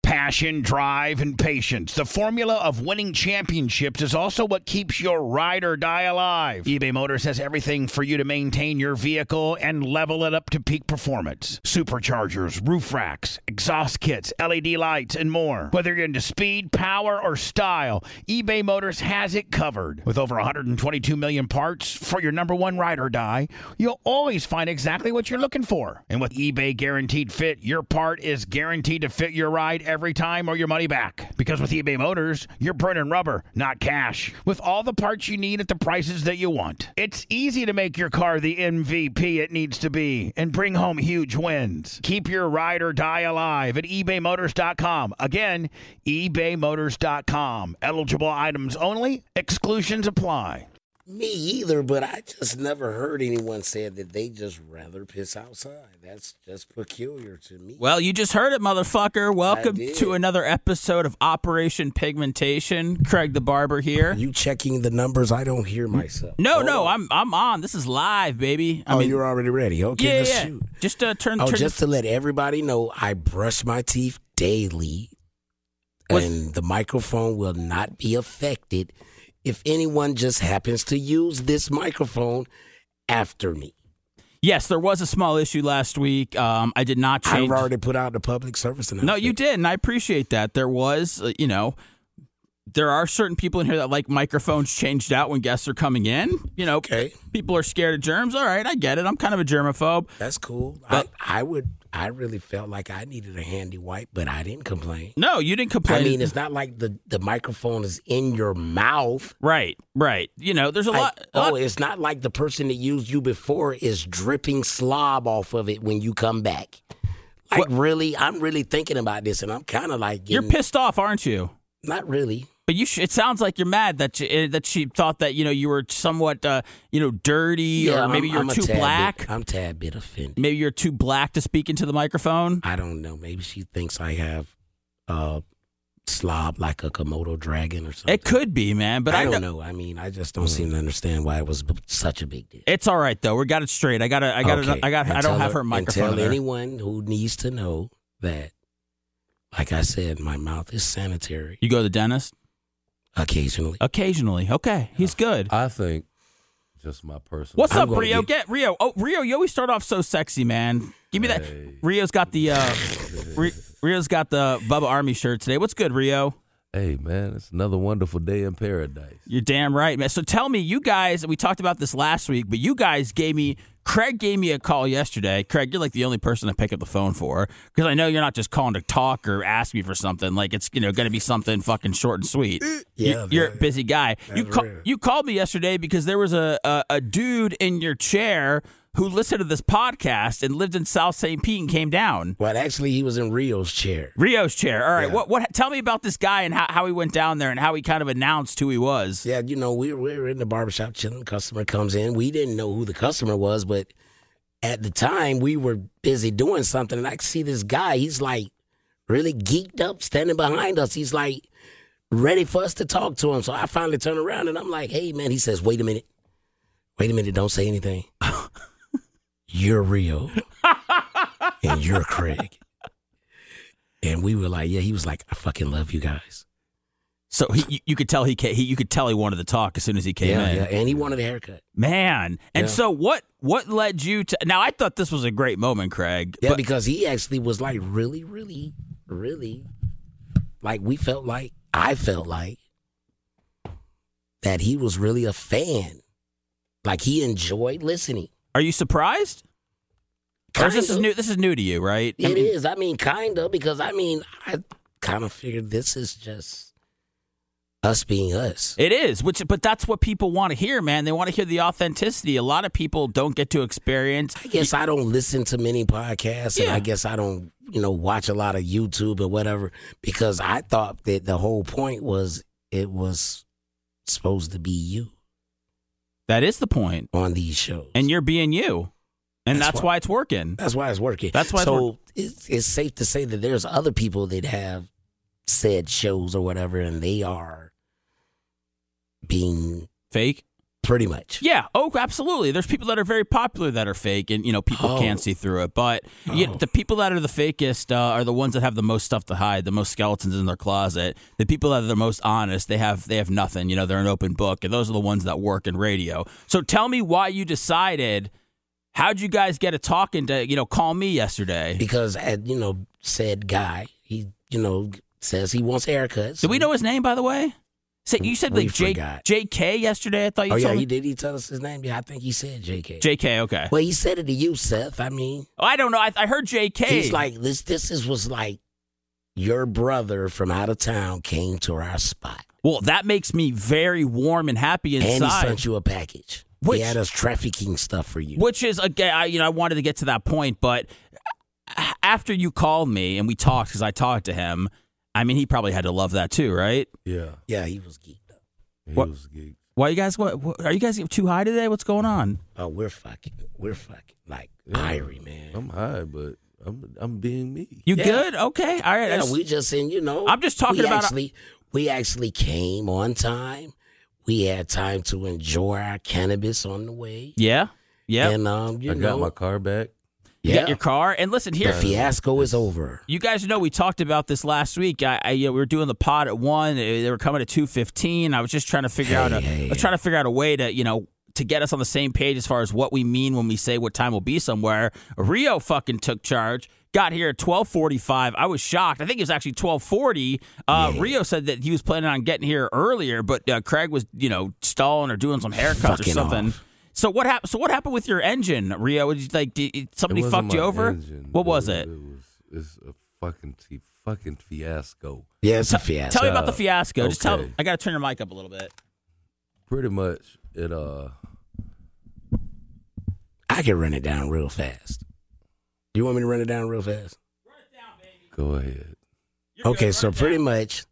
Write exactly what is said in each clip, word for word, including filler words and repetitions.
Passion, drive, and patience. The formula of winning championships is also what keeps your ride or die alive. eBay Motors has everything for you to maintain your vehicle and level it up to peak performance. Superchargers, roof racks, exhaust kits, L E D lights, and more. Whether you're into speed, power, or style, eBay Motors has it covered. With over one hundred twenty-two million parts for your number one ride or die, you'll always find exactly what you're looking for. And with eBay Guaranteed Fit, your part is guaranteed to fit your ride every time or your money back. Because with eBay Motors, you're burning rubber, not cash. With all the parts you need at the prices that you want. It's easy to make your car the M V P it needs to be and bring home huge wins. Keep your ride or die alive at ebay motors dot com. Again, ebay motors dot com. Eligible items only. Exclusions apply. Me either, but I just never heard anyone say that they just rather piss outside. That's just peculiar to me. Well, you just heard it, motherfucker. Welcome did. to another episode of Operation Pigmentation. Craig the Barber here. Are you checking the numbers? I don't hear myself. No, oh. no, I'm I'm on. This is live, baby. I oh, mean, you're already ready. Okay, yeah, let's yeah. shoot. Just uh, turn. Oh, turn just the... to let everybody know, I brush my teeth daily, What's... and the microphone will not be affected if anyone just happens to use this microphone after me. Yes, there was a small issue last week. Um, I did not change. I've already put out the public service announcement. No, you did, and I appreciate that. There was, uh, you know, there are certain people in here that like microphones changed out when guests are coming in. You know, okay. People are scared of germs. All right, I get it. I'm kind of a germaphobe. That's cool. But, I, I would. I really felt like I needed a handy wipe, but I didn't complain. No, you didn't complain. I mean, it's not like the, the microphone is in your mouth. Right, right. You know, there's a like, lot. A oh, lot. It's not like the person that used you before is dripping slob off of it when you come back. Like, what? Really? I'm really thinking about this, and I'm kind of like getting, You're pissed off, aren't you? Not really. But you, sh- it sounds like you're mad that you, that she thought that you know you were somewhat uh, you know dirty, yeah, or maybe I'm, you're I'm too black. Bit, I'm tad bit offended. Maybe you're too black to speak into the microphone. I don't know. Maybe she thinks I have uh, slob like a Komodo dragon or something. It could be, man. But I, I don't know. know. I mean, I just don't mm. seem to understand why it was such a big deal. It's all right though. We got it straight. I got to I got okay. I got. I don't have her microphone. And tell there. anyone who needs to know that, like I said, my mouth is sanitary. You go to the dentist? Occasionally. Occasionally. Okay. He's good. I think just my personal. What's I'm up, Rio? Get... Get Rio. Oh, Rio, you always start off so sexy, man. Give me hey. that. Rio's got the uh, Rio's got the Bubba Army shirt today. What's good, Rio? Hey, man, it's another wonderful day in paradise. You're damn right, man. So tell me, you guys, we talked about this last week, but you guys gave me, Craig gave me a call yesterday. Craig, you're like the only person I pick up the phone for, because I know you're not just calling to talk or ask me for something. Like, it's, you know, going to be something fucking short and sweet. Yeah, you, you're a busy guy. You, ca- you called me yesterday because there was a, a, a dude in your chair who listened to this podcast and lived in South Saint Pete and came down. Well, actually, he was in Rio's chair. Rio's chair. All right. Yeah. What? What? Tell me about this guy and how, how he went down there and how he kind of announced who he was. Yeah, you know, we were, we were in the barbershop chilling. Customer comes in. We didn't know who the customer was, but at the time, we were busy doing something, and I see this guy. He's like really geeked up, standing behind us. He's like ready for us to talk to him. So I finally turn around, and I'm like, hey, man. He says, wait a minute. Wait a minute. Don't say anything. You're Rio, and you're Craig. And we were like, yeah, he was like, I fucking love you guys. So he, you, you could tell he, he, you could tell he wanted to talk as soon as he came yeah, in. Yeah, and he wanted a haircut. Man, and yeah. so what? What led you to? Now I thought this was a great moment, Craig. Yeah, but, because he actually was like really, really, really, like we felt like I felt like that he was really a fan. Like he enjoyed listening. Are you surprised? Or is this is new. This is new to you, right? It I mean, is. I mean, kind of, because I mean, I kind of figured this is just us being us. It is, which, but that's what people want to hear, man. They want to hear the authenticity. A lot of people don't get to experience. I guess I don't listen to many podcasts, and Yeah. I guess I don't, you know, watch a lot of YouTube or whatever, because I thought that the whole point was it was supposed to be you That is the point. on these shows. And you're being you. And that's, That's why, why- it's working. That's why it's working. That's why it's so work- it's, it's safe to say that there's other people that have said shows or whatever, and they are being Fake? Pretty much. Yeah. Oh, absolutely. There's people that are very popular that are fake, and you know people Oh. can't see through it. But Oh. you the people that are the fakest uh, are the ones that have the most stuff to hide, the most skeletons in their closet. The people that are the most honest, they have they have nothing. You know, they're an open book, and those are the ones that work in radio. So tell me why you decided. How'd you guys get a talking to you know call me yesterday? Because, uh, you know, said guy, he, you know, says he wants haircuts. Do we know his name, by the way? Say, you said We like J, forgot. J K yesterday. I thought you Oh, yeah, told he me. did. He tell us his name? Yeah, I think he said J K. J K, okay. Well, he said it to you, Seth. I mean, Oh, I don't know. I, I heard J K. he's like, this This is was like your brother from out of town came to our spot. Well, that makes me very warm and happy inside. And he sent you a package. Which- he had us trafficking stuff for you. Which is again, I, you know, I wanted to get to that point, but after you called me and we talked, because I talked to him, I mean, he probably had to love that too, right? Yeah, Yeah, he was geeked up. he What- was geeked. Why you guys? What, what are you guys too high today? What's going on? Oh, we're fucking. We're fucking like Yeah. Irie, man. I'm high, but I'm I'm being me. You Yeah. good? Okay, all right. I Yeah, just- we just in, you know. I'm just talking we about- Actually, we actually came on time. We had time to enjoy our cannabis on the way. yeah, yeah. And, um, you I know. got my car back. You yeah. got your car, and listen the here. fiasco is over. You guys know we talked about this last week. I, I you know, we were doing the pod at one. They were coming at two fifteen. I was just trying to figure Hey, out. A, hey, I was trying to figure out a way to you know to get us on the same page as far as what we mean when we say what time we'll be somewhere. Rio fucking took charge. Got here at twelve forty-five. I was shocked. I think it was actually twelve forty. Uh, Yeah. Rio said that he was planning on getting here earlier, but uh, Craig was, you know, stalling or doing some haircuts or Fucking something. off. So what happened? So what happened with your engine, Rio? Did you, like did, somebody It wasn't fucked you my over? engine. What was it? It was it's a fucking t- fucking fiasco. Yeah, it's a fiasco. Tell me about the Uh, fiasco. Just tell. okay. I got to turn your mic up a little bit. Pretty much, it uh. I can run it down real fast. You want me to run it down real fast? Go ahead. Okay, so pretty much,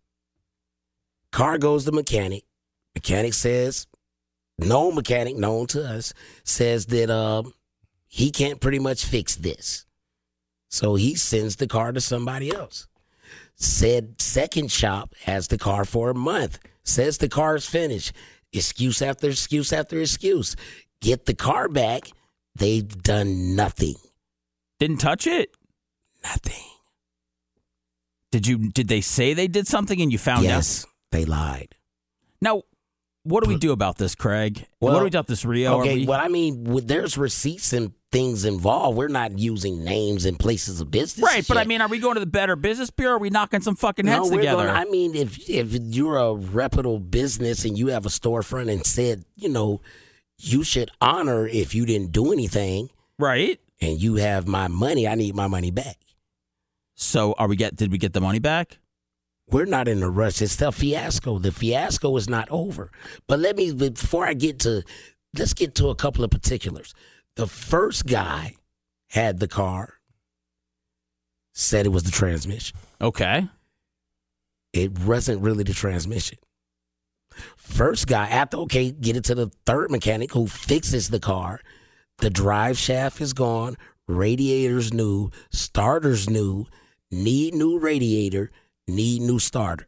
car goes to mechanic. Mechanic says, no mechanic known to us says that um, he can't pretty much fix this. So he sends the car to somebody else. Said second shop has the car for a month. Says the car is finished. Excuse after excuse after excuse. Get the car back. They've done nothing. Didn't touch it. Nothing. Did you? Did they say they did something and you found out? Yes, they lied. Now, what do we do about this, Craig? Well, what do we do about this, Rio? Are Okay, we- well, I mean, with, there's receipts and things involved. We're not using names and places of business. right, and but I shit. mean, are we going to the Better Business Bureau? Or are we knocking some fucking no, heads we're together? Gonna, I mean, if if you're a reputable business and you have a storefront and said, you know, you should honor if you didn't do anything right. and you have my money, I need my money back. So, are we get? Did we get the money back? We're not in a rush. It's the fiasco. The fiasco is not over. But let me, before I get to, let's get to a couple of particulars. The first guy had the car, said it was the transmission. Okay. It wasn't really the transmission. First guy, after, okay, get it to the third mechanic who fixes the car. The drive shaft is gone. Radiator's new. Starter's new. Need new radiator. Need new starter.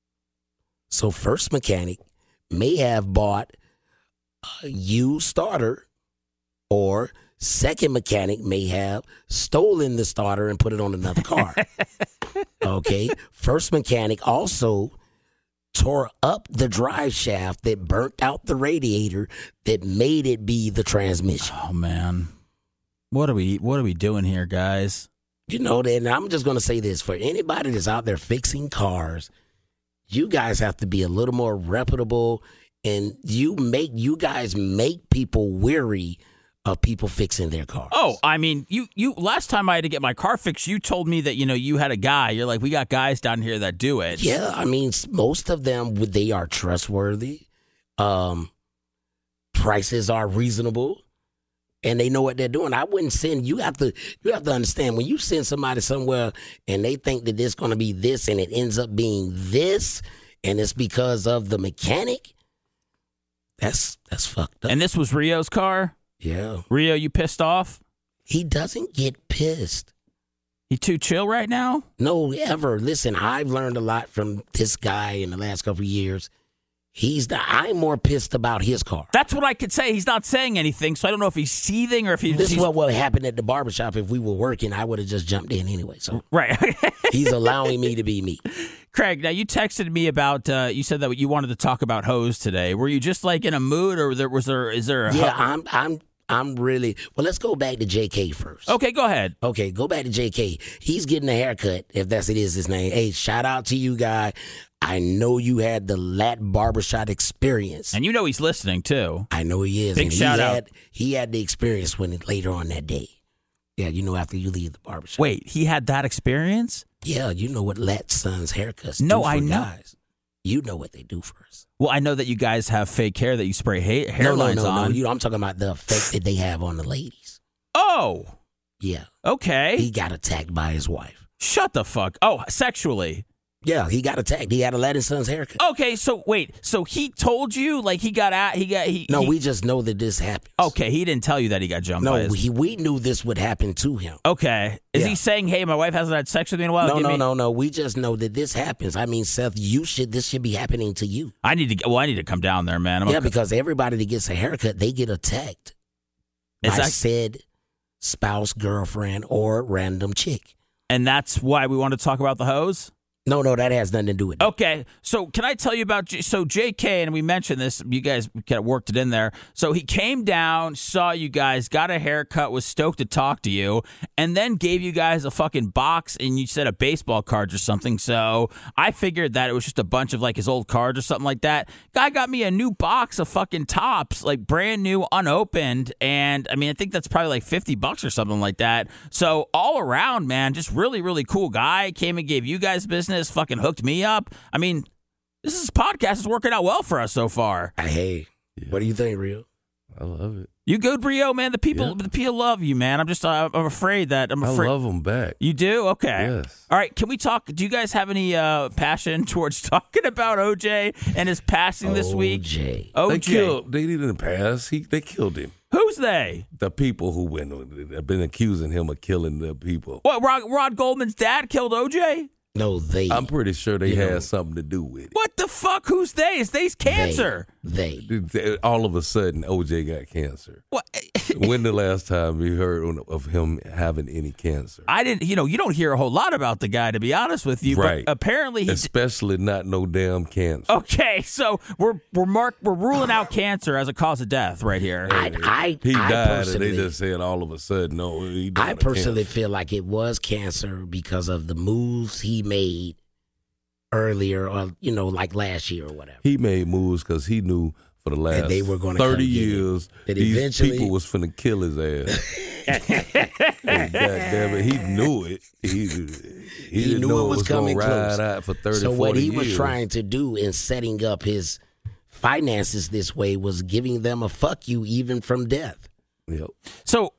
So first mechanic may have bought a used starter, or second mechanic may have stolen the starter and put it on another car. Okay. First mechanic also tore up the drive shaft that burnt out the radiator that made it be the transmission. Oh man, what are we? What are we doing here, guys? You know, and I'm just going to say this for anybody that's out there fixing cars, you guys have to be a little more reputable, and you make you guys make people weary of people fixing their cars. Oh, I mean, you you last time I had to get my car fixed, you told me that you know you had a guy. You're like, we got guys down here that do it. Yeah, I mean, s- most of them, they are trustworthy. Um, prices are reasonable, and they know what they're doing. I wouldn't send you. Have to you have to understand when you send somebody somewhere and they think that it's going to be this, and it ends up being this, and it's because of the mechanic. That's that's fucked up. And this was Rio's car. Yeah, Rio, you pissed off? he doesn't get pissed. He too chill right now? No, ever. Listen, I've learned a lot from this guy in the last couple of years. He's the. I'm more pissed about his car. That's what I could say. He's not saying anything, so I don't know if he's seething or if he's. This is he's, what would happen at the barbershop if we were working. I would have just jumped in anyway. So right. he's allowing me to be me. Craig, now you texted me about. Uh, you said that you wanted to talk about hose today. Were you just like in a mood, or there was there is there? A Yeah, ho- I'm. I'm. I'm really. Well, let's go back to J K first. Okay, go ahead. Okay, go back to J K. He's getting a haircut, if that's it is his name. Hey, shout out to you, guy. I know you had the Lat Barbershop experience. And you know he's listening too. I know he is. Big and shout he out. Had, he had the experience when it, later on that day. Yeah, you know, after you leave the barbershop. Wait, he had that experience? Yeah, you know what Lat Son's haircuts No, do for I know. guys. You know what they do for us. Well, I know that you guys have fake hair that you spray ha- hairlines no, no, no, on. no. You know, I'm talking about the effect that they have on the ladies. Oh, Yeah. okay. He got attacked by his wife. Shut the fuck. Oh, sexually. Yeah, he got attacked. He had a Latin son's haircut. Okay, so wait, so he told you like he got out? He got he. No, he, we just know that this happened. Okay, he didn't tell you that he got jumped. by No, his, he, we knew this would happen to him. Okay, is Yeah. he saying, "Hey, my wife hasn't had sex with me in a while"? No, Give no, me- no, no. We just know that this happens. I mean, Seth, you should. This should be happening to you. I need to. get- Well, I need to come down there, man. I'm Yeah, a, because everybody that gets a haircut, they get attacked Is by that- said spouse, girlfriend, or random chick. and that's why we want to talk about the hose. No, no, that has nothing to do with it. Okay, so can I tell you about J- so J K, and we mentioned this, you guys kind of worked it in there. So he came down, saw you guys, got a haircut, was stoked to talk to you, and then gave you guys a fucking box, and you said a baseball cards or something. So I figured that it was just a bunch of like his old cards or something like that. Guy got me a new box of fucking tops, like brand new, unopened, and I mean I think that's probably like fifty bucks or something like that. So all around, man, just really, really cool guy. Came and gave you guys business. Fucking hooked me up. I mean, this is podcast is working out well for us so far. Hey, Yeah. what do you think, Rio? I love it. You good, Brio, man? The people, Yeah. the people love you, man. I'm just, uh, I'm afraid that I'm I afraid. love them back. You do? Okay. Yes. All right. Can we talk? Do you guys have any uh, passion towards talking about O J and his passing this week? O J. O J. They killed. They didn't pass. He. They killed him. Who's they? The people who went have been accusing him of killing the people. What? Rod, Rod Goldman's dad killed O J? No, they. I'm pretty sure they You had know. something to do with it. What the fuck? Who's they? Is they's cancer? They. they. All of a sudden, O J got cancer. What? When the last time you heard of him having any cancer? I didn't. You know, you don't hear a whole lot about the guy, to be honest with you. Right. But apparently, he. Especially not no damn cancer. Okay, so we're we're mark we're ruling out cancer as a cause of death right here. I, I, He I died, and personally, they just said all of a sudden, no, he died I of personally cancer. feel like it was cancer because of the moves he made earlier, or you know, like last year or whatever. He made moves because he knew for the last they were gonna thirty come get him. years That these eventually- people was finna kill his ass. And God damn it, he knew it. He, he, He didn't knew know it was gonna coming ride close. out for thirty, So what forty he was years. trying to do in setting up his finances this way was giving them a fuck you even from death. Yep. So,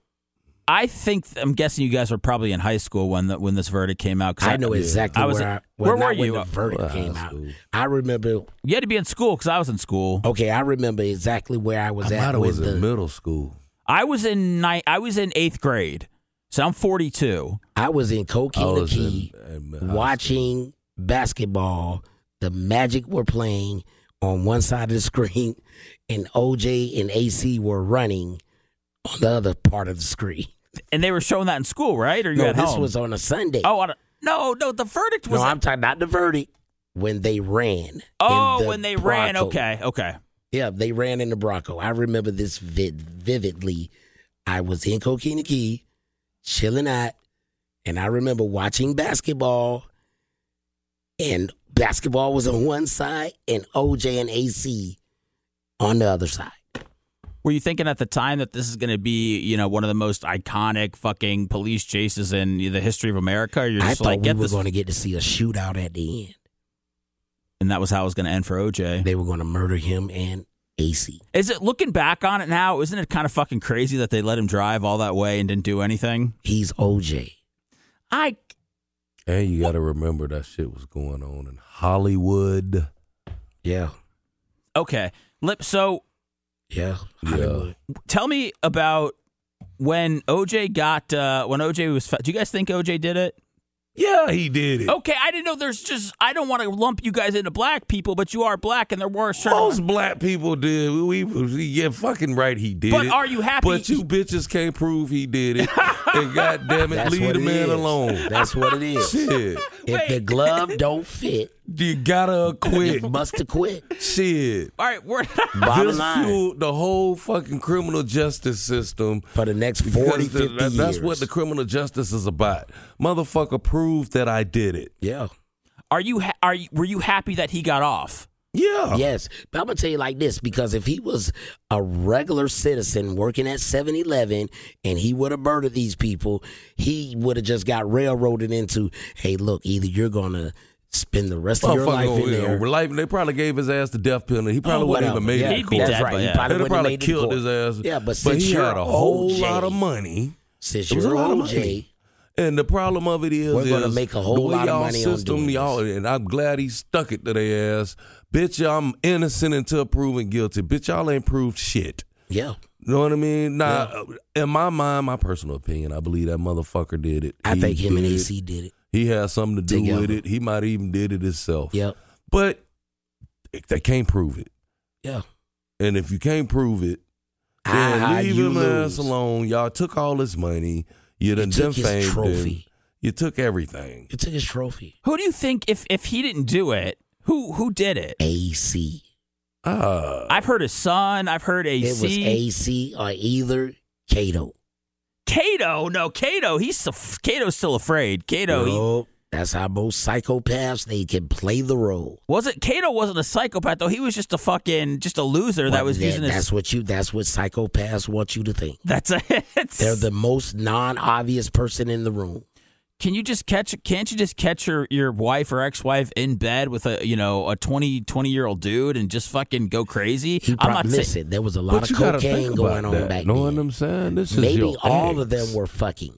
I think I'm guessing you guys were probably in high school when the, when this verdict came out. 'cause I know exactly I was where in- I, well, where not were when you? the verdict Well, came high out. school. I remember. You had to be in school because I was in school. Okay, I remember exactly where I was I at might have with was the. in middle school. I was in ni- I was in eighth grade, so I'm forty-two. I was in I Coquina was Key in, in high watching basketball. The Magic were playing on one side of the screen, and O J and A C were running on the other part of the screen. And they were showing that in school, right? Or you No, at this home? was on a Sunday. Oh, on a, no, no. The verdict was. no, I'm talking not the verdict. When they ran. oh, in the when they ran. Bronco. Okay, okay. Yeah, they ran in the Bronco. I remember this vid- vividly. I was in Coquina Key, chilling out, and I remember watching basketball, and basketball was on one side, and O J and A C on the other side. Were you thinking at the time that this is going to be, you know, one of the most iconic fucking police chases in the history of America? Or you're I just thought like, we get were this, going to get to see a shootout at the end. and that was how it was going to end for O J. They were going to murder him and A C. Is it looking back on it now? Isn't it kind of fucking crazy that they let him drive all that way and didn't do anything? He's O J. I And you got to remember that shit was going on in Hollywood. Yeah, okay. Lip. So yeah. Yeah. Hollywood. tell me about when O J got uh, when O J was. Do you guys think O J did it? Yeah, he did it. Okay, I didn't know there's just, I don't want to lump you guys into black people, but you are black and there were certain. Most black people did. We, we yeah, fucking right, he did But it. are you happy? But you bitches can't prove he did it. And goddamn it, That's leave what the it man is. alone. That's what it is. Shit. If the glove don't fit, You gotta quit. you must have quit. Shit. All right, we're. Bottom This line, fueled the whole fucking criminal justice system. for the next forty, Because the- fifty that- years. That's what the criminal justice is about. Motherfucker proved that I did it. Yeah. Are you, ha- are you, were you happy that he got off? Yeah. Yes, but I'm gonna tell you like this, because if he was a regular citizen working at seven eleven and he would have murdered these people, he would have just got railroaded into, hey, look, either you're gonna spend the rest of your Motherfucker, life in you know, there. life, they probably gave his ass the death penalty. He probably Oh, wouldn't whatever. even made Yeah, it He'd to be court. dead That's by right. He then. probably They'd have wouldn't have probably made it to killed court. his ass. Yeah, but but since he you're had a whole O J, lot of money. Since It was you're a lot of O J, money. And the problem of it is, We're gonna is make a whole the way lot of y'all money on system, doing y'all, this. and I'm glad he stuck it to their ass. Bitch, I'm innocent until proven guilty. Bitch, y'all ain't proved shit. yeah, You know what I mean? Now, in my mind, my personal opinion, I believe that motherfucker did it. I He think him and did. A C did it. He had something to do Together. with it. He might even did it himself. Yep, But they can't prove it. yeah. And if you can't prove it, Ah, then leave you him ass lose. alone. Y'all took all his money. You done You took his defamed him. trophy. You took everything. You took his trophy. Who do you think, if, if he didn't do it, who, who did it? A C. Ah, I've heard his son. I've heard A C. It was A C or either Cato. Cato, no, Cato. He's so, Cato's still afraid. Cato, he, Nope. That's how most psychopaths, they can play the role. wasn't Cato wasn't a psychopath though. He was just a fucking just a loser that Well, was that- using his. That's what you. That's what psychopaths want you to think. That's it. They're the most non-obvious person in the room. Can you just catch? Can't you just catch your, your wife or ex wife in bed with a you know a twenty, twenty year old dude and just fucking go crazy? He I'm probably not saying. listen. There was a lot but you of gotta cocaine think going about on that. back Know what then. I'm saying? This is Maybe your all of ex. them were fucking,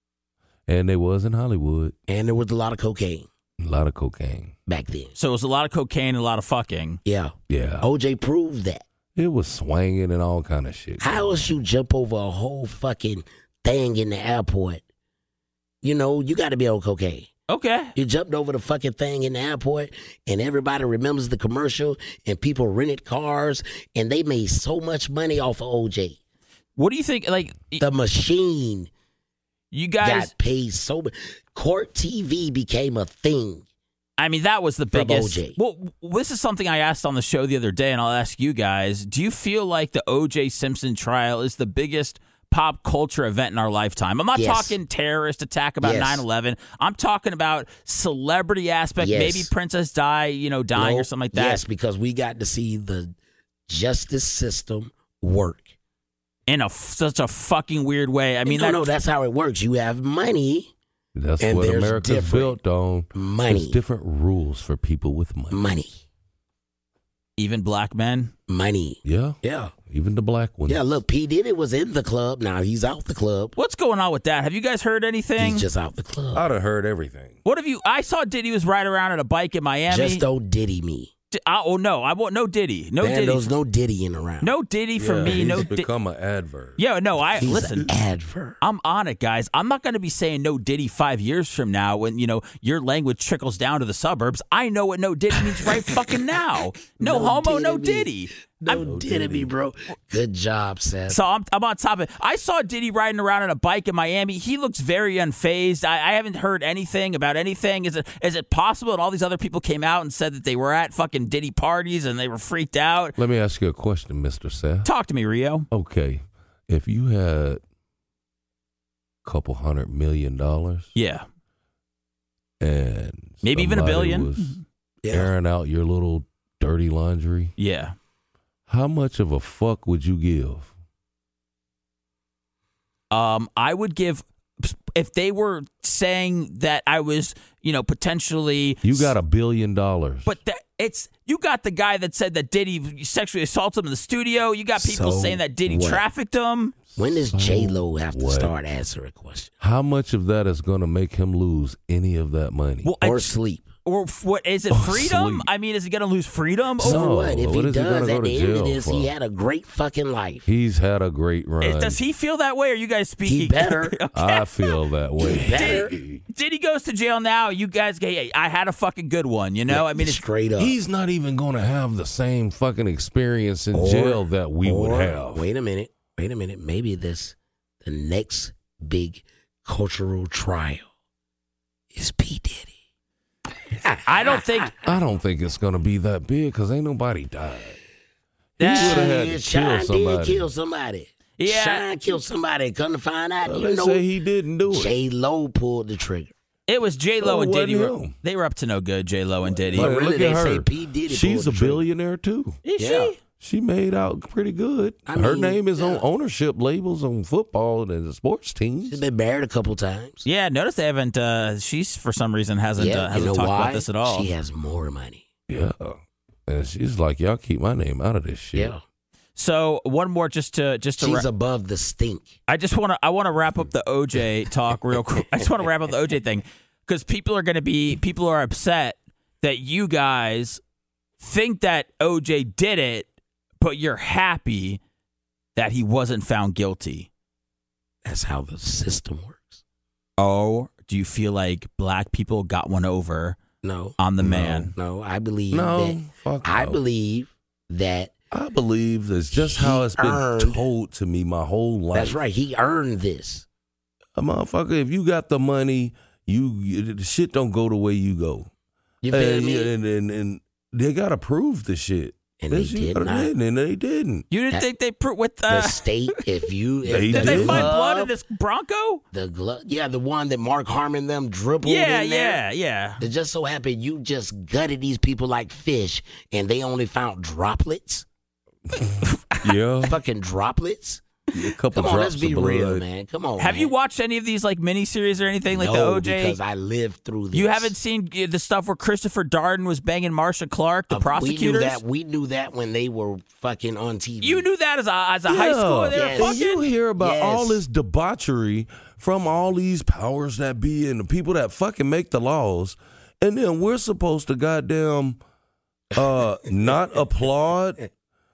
And they was in Hollywood. and there was a lot of cocaine A lot of cocaine. back then. So it was a lot of cocaine and a lot of fucking. Yeah, Yeah. O J proved that. It was swinging and all kind of shit. How else you jump over a whole fucking thing in the airport? You know, you got to be on cocaine. Okay. You jumped over the fucking thing in the airport, and everybody remembers the commercial, and people rented cars, and they made so much money off of O J. What do you think? Like The machine you guys. got paid so much. Court T V became a thing. I mean, that was the From biggest. O J. Well, this is something I asked on the show the other day, and I'll ask you guys: do you feel like the O J Simpson trial is the biggest pop culture event in our lifetime? I'm not Yes. talking terrorist attack about Yes. nine eleven. I'm talking about celebrity aspect. Yes. Maybe Princess Di, you know, dying or Nope. something like that. Yes, because we got to see the justice system work. In a f- such a fucking weird way. I mean, no, that, no, that's how it works. You have money, That's And what there's America's different built on. money, There's different rules for people with money. money, even black men. money. Yeah. Yeah. Even the black ones. Yeah, look, P. Diddy was in the club. Now he's out the club. What's going on with that? Have you guys heard anything? He's just out the club. I'd have heard everything. What have you? I saw Diddy was riding around on a bike in Miami. Just don't Diddy me. D- I, oh no, I won't. No Diddy. No Man, Diddy. there's no Diddying around. No Diddy for Yeah, me. he's No. Di- become an adverb. yeah, no. I He's listen. an advert. I'm on it, guys. I'm not going to be saying no Diddy five years from now when, you know, your language trickles down to the suburbs. I know what no Diddy means right fucking now. No, No homo, no Diddy. Diddy. No I'm- Diddy me, bro. Good job, Seth. So I'm, I'm on top of it. I saw Diddy riding around on a bike in Miami. He looks very unfazed. I, I haven't heard anything about anything. Is it is it possible that all these other people came out and said that they were at fucking Diddy parties and they were freaked out? Let me ask you a question, Mister Seth. Talk to me, Rio. Okay. If you had a couple hundred million dollars Yeah. and Maybe even a somebody billion. was Yeah. airing out your little dirty laundry, Yeah. how much of a fuck would you give? Um, I would give if they were saying that I was, you know, potentially You got a billion dollars. But that, it's you got the guy that said that Diddy sexually assaulted him in the studio. You got people So saying that Diddy what? trafficked him. When does So J Lo have to what? start answering questions How much of that is going to make him lose any of that money? Well, I- or sleep? Or what is it? Freedom? Sleep. I mean, is he going to lose freedom? So over? what? If what he is he does, gonna go at to the end of jail this, for? he had a great fucking life. He's had a great run. Does he feel that way? Or are you guys speaking? He better. Okay. I feel that way. He better. Did he goes to jail now? You guys, hey, I had a fucking good one. You know, I mean, it's straight up. He's not even going to have the same fucking experience in Or- jail that we or- would have. Wait a minute. Wait a minute. Maybe this, the next big cultural trial is P. Diddy. I don't think I don't think it's going to be that big because ain't nobody died. that. He would've had to Shine kill somebody. did kill somebody. Yeah. Shine killed somebody. Come to find out, Uh, you they know, say he didn't do it. J. Lo pulled the trigger. It was J Lo Oh, and it Diddy. wasn't Were, him. they were up to no good. J Lo and Diddy. But Hey, really, look they at say her. P. Diddy She's pulled a the trigger. billionaire too. Is Yeah. she? She made out pretty good. I Her mean, name is on yeah. ownership labels on football and the sports teams. She's been married a couple times. Yeah. Notice they haven't. Uh, she's for some reason hasn't Yeah, uh, you hasn't know talked why? about this at all. She has more money. Yeah. And she's like, y'all keep my name out of this shit. Yeah. So one more, just to just to. She's Ra- above the stink. I just want to. I want to wrap up the O J talk real quick. I just want to wrap up the O J thing because people are going to be people are upset that you guys think that O J did it, but you're happy that he wasn't found guilty. That's how the system works. Or do you feel like black people got one over No. on the no, man? No, I believe No, that. fuck I no. believe that. I believe that's just He how it's been earned- told to me my whole life. That's right. He earned this. A motherfucker, if you got the money, you, you the shit don't go the way you go. You feel and, me? and, and, and they got to prove the shit. And they shit did gotta- not. And they didn't. You didn't That- think they pr- with The uh, state, if you, if They the did they did. find blood in glove- this Bronco? The glove, yeah, the one that Mark Harmon them dribbled Yeah, in there. yeah, yeah. It just so happened you just gutted these people like fish, and they only found droplets. Yeah. Fucking droplets. A couple Come on, drops let's be of blood. real, man. Come on. Have man. you watched any of these like miniseries or anything like no, the O J? because I lived through this. You haven't seen uh, the stuff where Christopher Darden was banging Marsha Clark, the Uh, prosecutors? We knew that. We knew that when they were fucking on T V. You knew that as a as a high Yeah. schooler. They Yes. were And you fucking. hear about Yes. all this debauchery from all these powers that be and the people that fucking make the laws, and then we're supposed to goddamn uh not applaud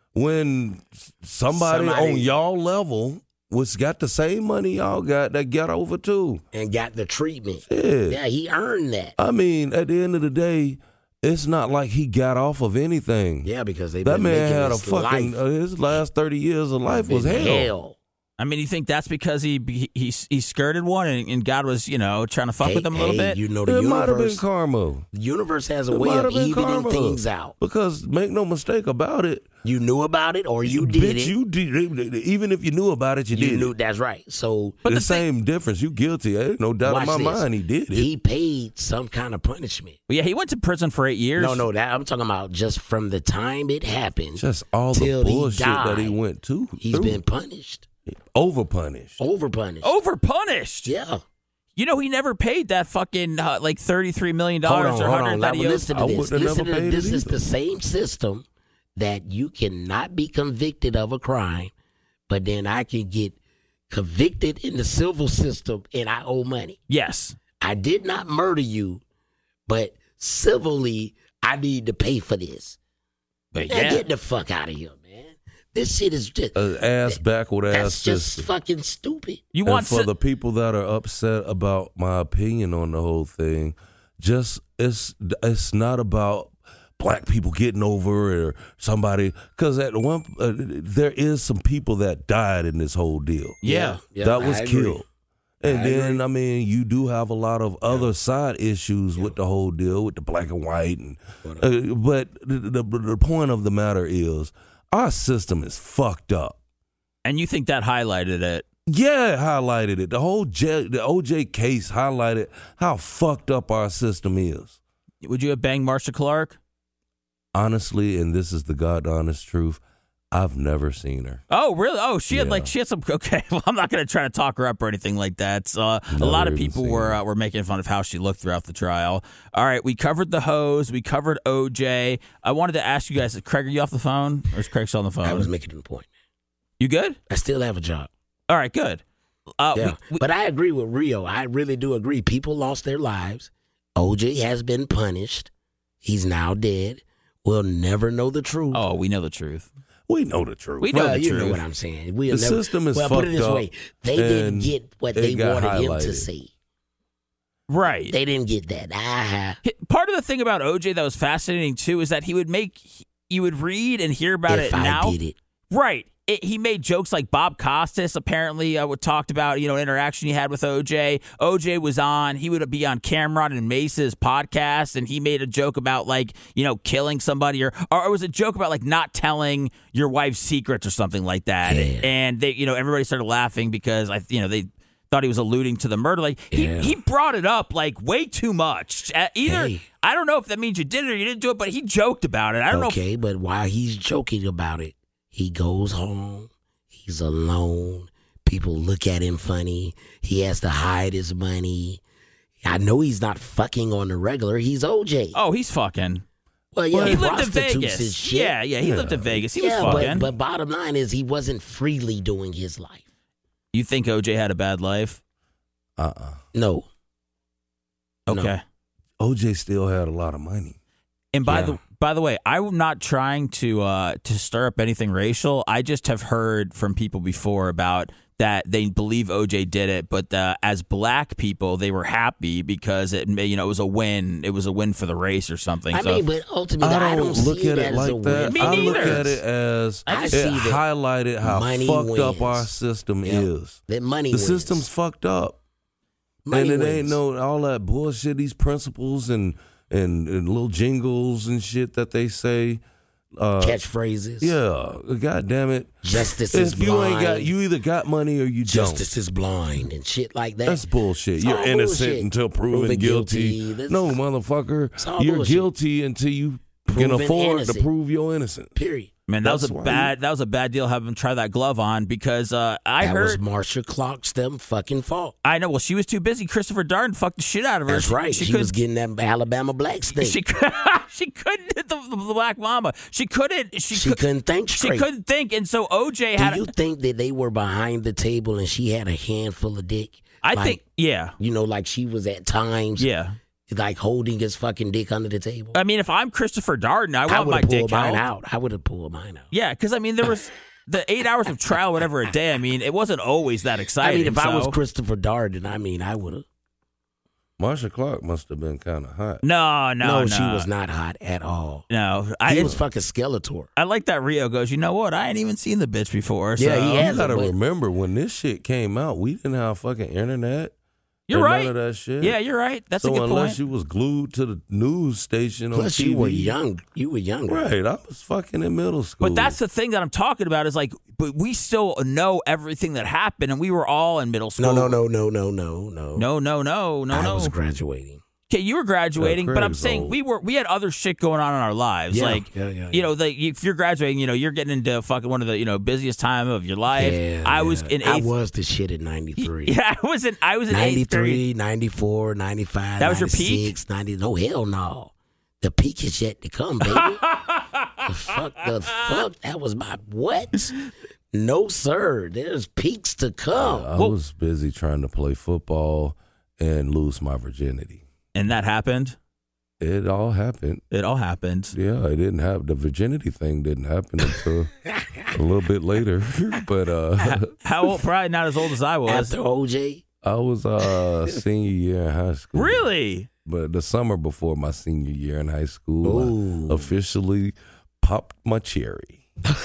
when somebody, Somebody- on y'all level was got the same money y'all got that got over too. and got the treatment. Yeah. Yeah, he earned that. I mean, at the end of the day, it's not like he got off of anything. Yeah, because they That been man making had a his fucking life uh, his last thirty years of life was been hell. I mean, you think that's because he he he, he skirted one and, and God was you know trying to fuck Hey, with him a little hey, bit? You know the It might have been universe. karma. The universe has a It way might of have been evening karma. things out. Because make no mistake about it, You knew about it, or you did bitch, it. you did. Even if you knew about it, you, You did. knew it. that's right. So But the, the thing- same difference. You guilty. Ain't no doubt in watch my this. mind. He did it. He paid some kind of punishment. yeah, he went to prison for eight years. No, no, that I'm talking about just from the time it happened. Just all the till he bullshit that he died. went to. He's through. been punished, over punished. over punished. over punished. Yeah. You know, he never paid that fucking uh, like thirty three million Hold dollars on, or hold hundred on. that Now, he owes. listen I to this. wouldn't have Listen never to paid this. it This is either. the same system that you cannot be convicted of a crime, but then I can get convicted in the civil system and I owe money. Yes. I did not murder you, but civilly, I need to pay for this. But Man, yeah. get the fuck out of here, man. This shit is just Uh, ass backward ass that's just system. fucking stupid. You And want for si- the people that are upset about my opinion on the whole thing, just it's it's not about black people getting over or somebody, because at one uh, there is some people that died in this whole deal. Yeah. Yeah, that was I agree. killed. And I then agree. I mean, you do have a lot of other side issues with the whole deal with the black and white, and uh, but the, the the point of the matter is our system is fucked up. and you think that highlighted it. Yeah, it highlighted it. The whole J, the O J case highlighted how fucked up our system is. Would you have banged Marsha Clark? Honestly, and this is the God honest truth, I've never seen her. Oh, really? Oh, she had Yeah. like she had some. Okay, well, I'm not going to try to talk her up or anything like that. So, uh, a Never lot of even people seen were her. uh, were making fun of how she looked throughout the trial. All right, we covered the hose. We covered O J. I wanted to ask you guys, Craig, are you off the phone, or is Craig still on the phone? I was making an point. You good? I still have a job. All right, good. Uh, Yeah. we- we- but I agree with Rio. I really do agree. People lost their lives. O J has been punished. He's now dead. We'll never know the truth. Oh, we know the truth. We know the truth. We know well, the you truth. know what I'm saying. We'll The never, system is well, fucked put it this up, way. They didn't and get what it they got wanted him to highlighted. see. Right. They didn't get that. Ah, Part of the thing about O J that was fascinating too is that he would make you would read and hear about if it I now. did it. Right. It, he made jokes like Bob Costas apparently uh, talked about, you know, interaction he had with O J. O J was on, he would be on Cameron and Mace's podcast, and he made a joke about, like, you know, killing somebody, or, or it was a joke about, like, not telling your wife's secrets or something like that. Yeah. And they, you know, everybody started laughing because, I, you know, they thought he was alluding to the murder. Like, he, Yeah. he brought it up, like, way too much. Uh, either, Hey. I don't know if that means you did it or you didn't do it, but he joked about it. I don't know. Okay, but while he's joking about it, he goes home. He's alone. People look at him funny. He has to hide his money. I know he's not fucking on the regular. He's O J. Oh, he's fucking. Well, yeah, He lived in prostitutes and Vegas. shit. Yeah, yeah, he Yeah. lived in Vegas. He yeah, was fucking. but, but bottom line is he wasn't freely doing his life. You think O J had a bad life? Uh-uh. No. No. Okay. O J still had a lot of money. And by Yeah. the by the way, I'm not trying to uh, to stir up anything racial. I just have heard from people before about that they believe O J did it, but uh, as black people, they were happy because it may, you know, it was a win. It was a win for the race or something. I so, mean, but ultimately, I I don't, don't, look see at it it as like a that. win. Me I look neither. at it as I it see that highlighted how money fucked up wins. our system Yep. is. That money The wins. system's fucked up. Money and it wins. ain't no all that bullshit, these principles and, and, and little jingles and shit that they say. Uh, catchphrases. yeah, god damn it. Justice is If you blind. ain't got, you either got money or you Justice is blind and shit like that. don't. That's bullshit. It's You're all innocent bullshit. until proven, Proven guilty. guilty. That's- No, motherfucker. It's all You're bullshit. guilty until you can Proven afford to innocent. prove your innocence. Period. man, that was That's a why bad that was a bad deal having try that glove on because uh, I that heard was Marsha Clark's them fucking fault. I know. Well, she was too busy. Christopher Darden fucked the shit out of her. That's right. She, couldn't- was getting that Alabama black steak. She She, cou- she couldn't hit the, the black mama. She couldn't. She, could, couldn't think She straight. couldn't think, and so O J Do had. you think that they were behind the table and she had a handful of dick? I Like, think, yeah, you know, like she was at times, yeah. like holding his fucking dick under the table. I mean, if I'm Christopher Darden, I I want would my have dick pulled mine out. out. I would have pulled mine out. Yeah, because I mean, there was the eight hours of trial, whatever a day. I mean, it wasn't always that I exciting. mean, if I was so- Christopher Darden, I mean, I would have. Marsha Clark must have been kind of hot. no, no, No, no, she was not hot at all. No, I He was fucking Skeletor. I like that Rio goes. You know what? I ain't even seen the bitch before. So. Yeah, he You has gotta but- remember when this shit came out, we didn't have fucking internet. You're or right. None of that shit. Yeah, you're right. That's so a good unless point. you was glued to the news station on Plus, T V, you were young. You were younger. right? I was fucking in middle school. But that's the thing that I'm talking about is like, but we still know everything that happened, and we were all in middle school. No, no, no, no, no, no, no. no, no, no, no, I no. was graduating. Okay, you were graduating, Yeah, but I'm Craig's saying old. we were we had other shit going on in our lives. Yeah, like, yeah, yeah, you know, like if you're graduating, you know, you're getting into fucking one of the you know busiest time of your life. Yeah, I was yeah. in eighth. I was the shit at ninety-three. Yeah, I was in. I was in eighth grade. ninety-three, ninety-four, ninety-five, That was your peak? ninety-six, ninety No, hell no. The peak is yet to come, baby. the fuck, the fuck? That was my what? No, sir. There's peaks to come. I was busy trying to play football and lose my virginity. And that happened. It all happened. It all happened. Yeah, it didn't have the virginity thing didn't happen until a little bit later. But uh, How old? Probably not as old as I was. After O J, I was uh senior year in high school. Really? But the summer before my senior year in high school, Ooh. I officially popped my cherry.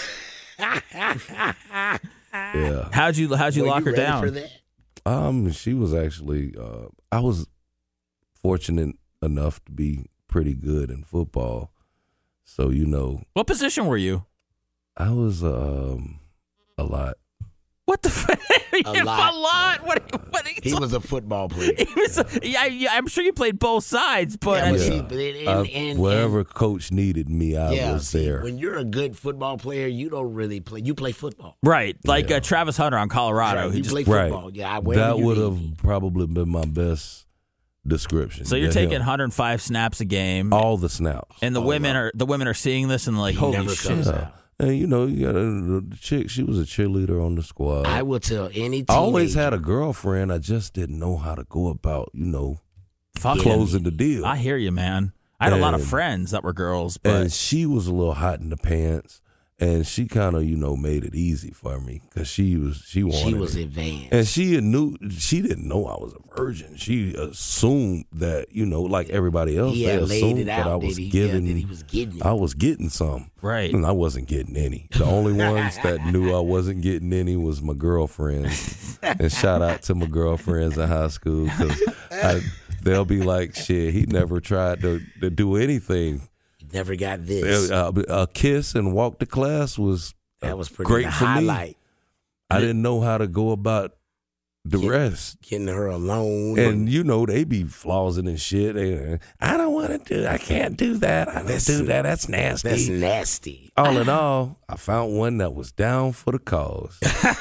Yeah. How'd you How'd you were lock you her ready down? for that? Um, she was actually. Uh, I was fortunate enough to be pretty good in football, so you know, What position were you? I was um a lot. What the? F- A lot. A lot. What? What? He was a football player. He was a- yeah, yeah, I'm sure you played both sides, but Yeah, I but mean, see, but it- I- and- and- wherever and- coach needed me, I yeah, was see, there. when you're a good football player, you don't really play. You play football. right, like Yeah. uh, Travis Hunter on Colorado. Right, He you just, play Right. football. Yeah, I wherever That you would need have me. probably been my best description. so you're Yeah, taking him. one hundred five snaps a game, all the snaps. and the Oh, women wow. are the women are seeing this and like, He holy never shit! comes Yeah. out. And you know, you got a, the chick. She was a cheerleader on the squad. I will tell any. I always teenager- had a girlfriend. I just didn't know how to go about, you know, Fuck closing the deal. I hear you, man. I had and, a lot of friends that were girls, but and she was a little hot in the pants. And she kind of, you know, made it easy for me because she was she wanted she was it. advanced, and she knew she didn't know I was a virgin. She assumed that, you know, like everybody else, yeah, they laid assumed it out, that I was he, giving. Yeah, that he was getting it. I was getting some, right? And I wasn't getting any. The only ones that knew I wasn't getting any was my girlfriends. And shout out to my girlfriends in high school because they'll be like, "Shit, he never tried to, to do anything." Never got this. A, a kiss and walk to class was. That was pretty great the for highlight. me. I didn't know how to go about the Get, rest. Getting her alone. And, you know, they be flossing and shit. They, I don't want to do I can't do that. I don't That's, do that. That's nasty. That's nasty. All in all, I found one that was down for the cause.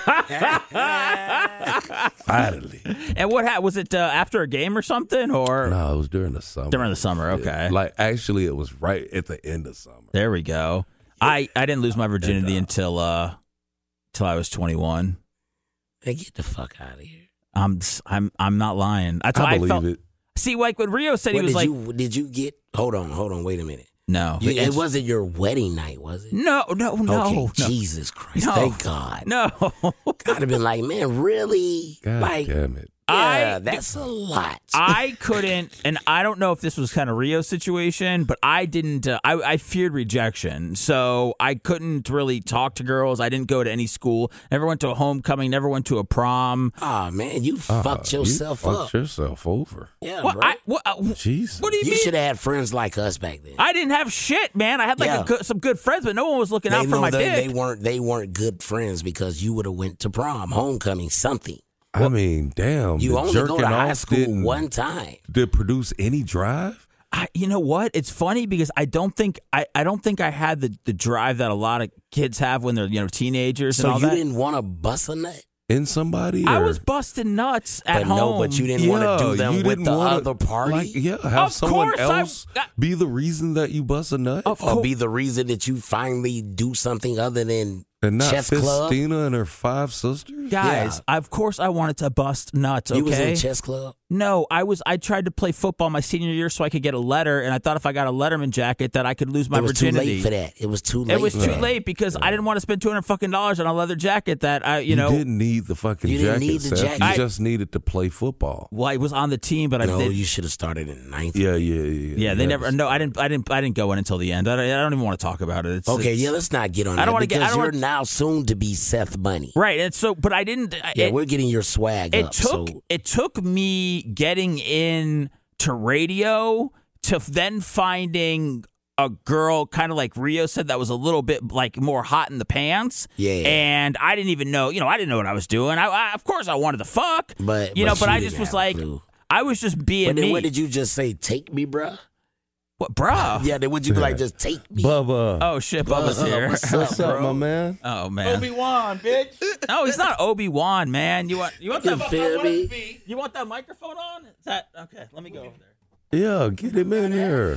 Finally. And what happened? Was it uh, after a game or something? Or No, it was during the summer. During the summer, okay. Yeah. Like, actually, it was right at the end of summer. There we go. I, I didn't lose my virginity and, uh, until uh until I was twenty-one. Hey, get the fuck out of here. I'm I'm I'm not lying. That's I why believe I felt, it. See, like when Rio said what, he was did like, you, did you get? Hold on, hold on, wait a minute. No, you, it wasn't your wedding night, was it? No, no, no. Okay, no. Jesus Christ, no. thank God. No, I'd have been like, man, really? God like, damn it. Yeah, I, that's a lot. I couldn't, and I don't know if this was kind of Rio's situation, but I didn't. Uh, I, I feared rejection, so I couldn't really talk to girls. I didn't go to any school. Never went to a homecoming. Never went to a prom. Oh man, you Uh, fucked yourself you up. Fucked yourself over. Yeah, What? bro. I, what, uh, Jesus. what do you, you mean? should have had friends like us back then. I didn't have shit, man. I had like Yeah. a good, some good friends, but no one was looking they out for know my they, dick. they weren't. They weren't good friends because you would have went to prom, homecoming, something. I mean, damn. You the only go jerking to high off school didn't- one time. Did produce any drive? I, you know what? It's funny because I don't think I, I don't think I had the, the drive that a lot of kids have when they're you know teenagers So and all you that. didn't want to bust a nut, In somebody? I or- was busting nuts at but home. no, but you didn't want to do Yeah, them you with didn't the wanna, other party. Like, yeah, have Of someone course I- else I- be the reason that you bust a nut Of or course. be the reason that you finally do something other than and not chess club. Fistina and her five sisters. Guys, of course I wanted to bust nuts, okay? You was in chess club. No, I was I tried to play football my senior year so I could get a letter, and I thought if I got a Letterman jacket that I could lose my it was virginity. too late for that. It was too late. It was for too that. late because I didn't want to spend two hundred fucking dollars on a leather jacket that I, you know. didn't need the fucking You didn't jacket. need the Seth. jacket. You I- just needed to play football. Well, I was on the team, but I No, did. you should have started in ninth. Yeah, yeah, yeah. Yeah, they You never. had to- No, I didn't. I didn't. I didn't go in until the end. I don't, I don't even want to talk about it. It's, Okay, it's- yeah, let's not get on I that don't wanna get- I because don't you're wanna- now soon to be Seth Bunny. Right, and so, but I didn't. Yeah, it, we're getting your swag it up. took so it took me getting in to radio to then finding a girl kind of like Rio said that was a little bit like more hot in the pants. Yeah. And I didn't even know, you know, I didn't know what I was doing. I, I of course I wanted to fuck. But- you know, but but you I didn't just was have a like clue. I was just being But then me. what did you just say? Take me, bruh? What, bruh? Yeah, then would you be like, just take me? Bubba. Oh shit, Bubba's Bubba, here. what's up, What's up, bro? my man? Oh man. Obi-Wan, bitch. No, he's not Obi-Wan, man. You want you want You that feel me? you want that microphone on? Is that okay, let me go over there. Yeah, get him in here.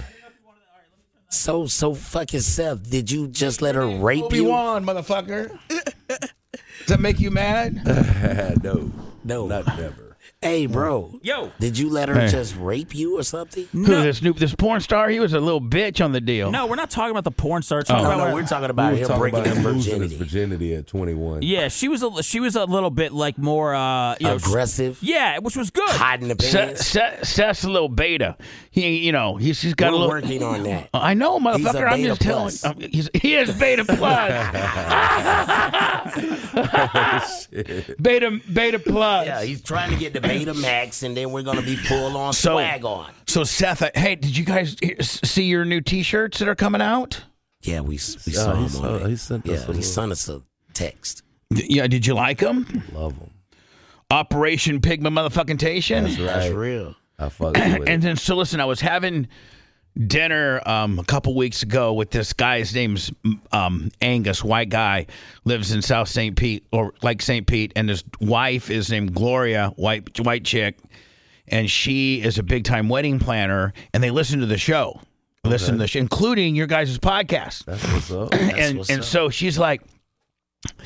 So, so fucking Seth, did you just let her rape you? Obi-Wan, motherfucker. Does that make you mad? no, No. not never. Hey, bro. Yo. Did you let her Hey. just rape you or something? Who, this new this porn star? He was a little bitch on the deal. No, we're not talking about the porn star. Talking No, about no, what- we're talking about We were him talking breaking about his him losing his virginity. virginity at twenty-one. Yeah, she was a she was a little bit like more uh you know, Aggressive, yeah, which was good. hot in the Seth, pants. Seth, Seth's a little beta. He, you know, he's he's got We're a little. working on that. I know, He's a motherfucker. I'm beta just plus. telling. Um, he's, he is beta plus. beta beta plus. Yeah, he's trying to get the Beta Max, and then we're gonna be full on So- swag on. So Seth, uh, hey, did you guys hear- see your new T-shirts that are coming out? Yeah, we we saw Yeah, he him saw- on it. he sent us Yeah, a he little- sent us a text. D- Yeah, did you like them? Love him. Operation Pigma motherfucking Tation. That's right. That's real. I fucked with And it. then, so listen, I was having dinner um, a couple weeks ago with this guy. His name's um, Angus, white guy, lives in South Saint Pete or like Saint Pete, and his wife is named Gloria, white white chick, and she is a big time wedding planner. And they listen to the show, listen to the show, including your guys' podcast. That's what's up. and what's and up. so she's like,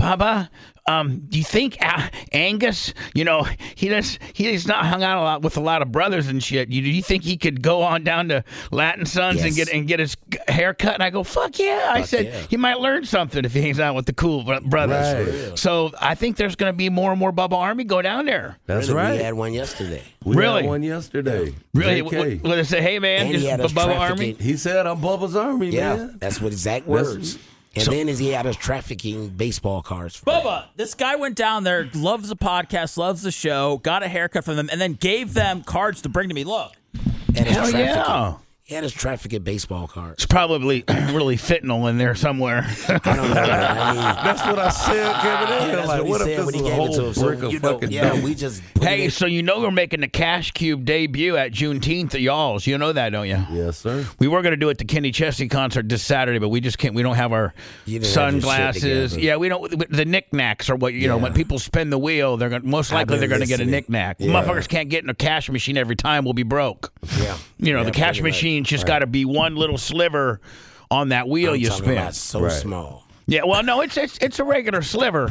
Bubba, um, do you think uh, Angus, you know, he does, he's not hung out a lot with a lot of brothers and shit. You, do you think he could go on down to Latin Sons Yes. and get and get his hair cut? And I go, fuck yeah. I Fuck said, yeah. he might learn something if he hangs out with the cool bro- brothers. Right. So I think there's going to be more and more Bubba Army go down there. That's Really, right. We had one yesterday. We Really? had one yesterday. Really? J K. Let us say, hey, man, And just he had us Bubba Army. trafficking. He said, "I'm Bubba's Army, Yeah, man." that's what exact That's- words. And then is he had us trafficking baseball cards. For Bubba, this guy went down there, loves the podcast, loves the show, got a haircut from them, and then gave them cards to bring to me. Look. And us Hell trafficking. yeah. He had us trafficking baseball cards. It's probably really fentanyl in there somewhere. I don't know. I mean, That's what I said, Kevin. yeah, that's like, what he what said if when this he is a gave it to whole him. So, brick of you know, fucking yeah, dope? we just put Hey, it so you know we're making the Cash Cube debut at Juneteenth at y'all's. You know that, don't you? Yes, sir. We were going to do it at the Kenny Chesney concert this Saturday, but we just can't. We don't have our You didn't have your shit sunglasses. together. Yeah, we don't. The knickknacks are what you know. Yeah. When people spin the wheel, they're going most likely been they're going to get a listening. knickknack. Yeah. Motherfuckers can't get in a cash machine every time. We'll be broke. Yeah. You know, Yeah, the cash pretty much. machine's just got to be one little sliver on that wheel I'm you talking spin. about so Right. small. Yeah, well, no, it's it's it's a regular sliver.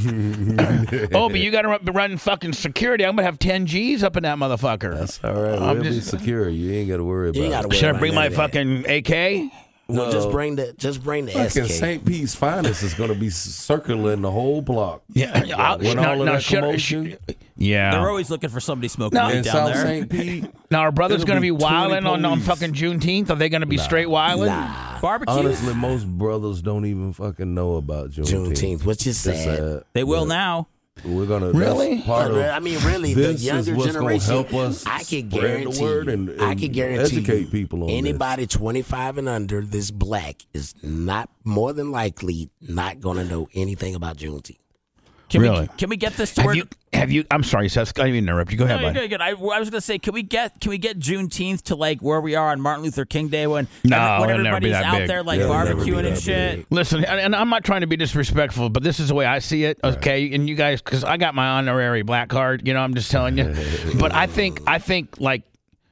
Oh, but you got to run, run fucking security. I'm gonna have ten G's up in that motherfucker. That's all right. I'm We'll be just- secure. You ain't got to worry You ain't about gotta it. worry Should I about bring none my of that. fucking A K? No, just No. bring the just bring the Fucking S K. Saint Pete's finest is going to be circling the whole block. Yeah, I'll- When now- all of now that should- commotion yeah. They're always looking for somebody smoking No. weed in down South there. Saint Pete, Now, our brother's It'll going to be be wilding on, on twenty fucking Juneteenth. Are they going to be straight wilding? Barbecue? honestly, most brothers don't even fucking know about Juneteenth. Juneteenth, which is It's sad. sad. They will But now. We're gonna Really? That's part of, I mean, really, the this younger is what's gonna generation. help us I can spread the guarantee. word you, and- I and can guarantee educate you, people on this. anybody twenty-five and under this black is not more than likely not going to know anything about Juneteenth. Can Really? we can we get this to Have where you? Have you? I'm sorry, Seth. I didn't mean to interrupt you. Go ahead, No, bud. good, good. I, I was gonna say, can we get can we get Juneteenth to like where we are on Martin Luther King Day when, No, every- when it'll never be everybody's that out big. there like Yeah, it'll never be barbecuing and that shit? big. Listen, and, and I'm not trying to be disrespectful, but this is the way I see it. Okay, and you guys, because I got my honorary black card. You know, I'm just telling you. But I think I think like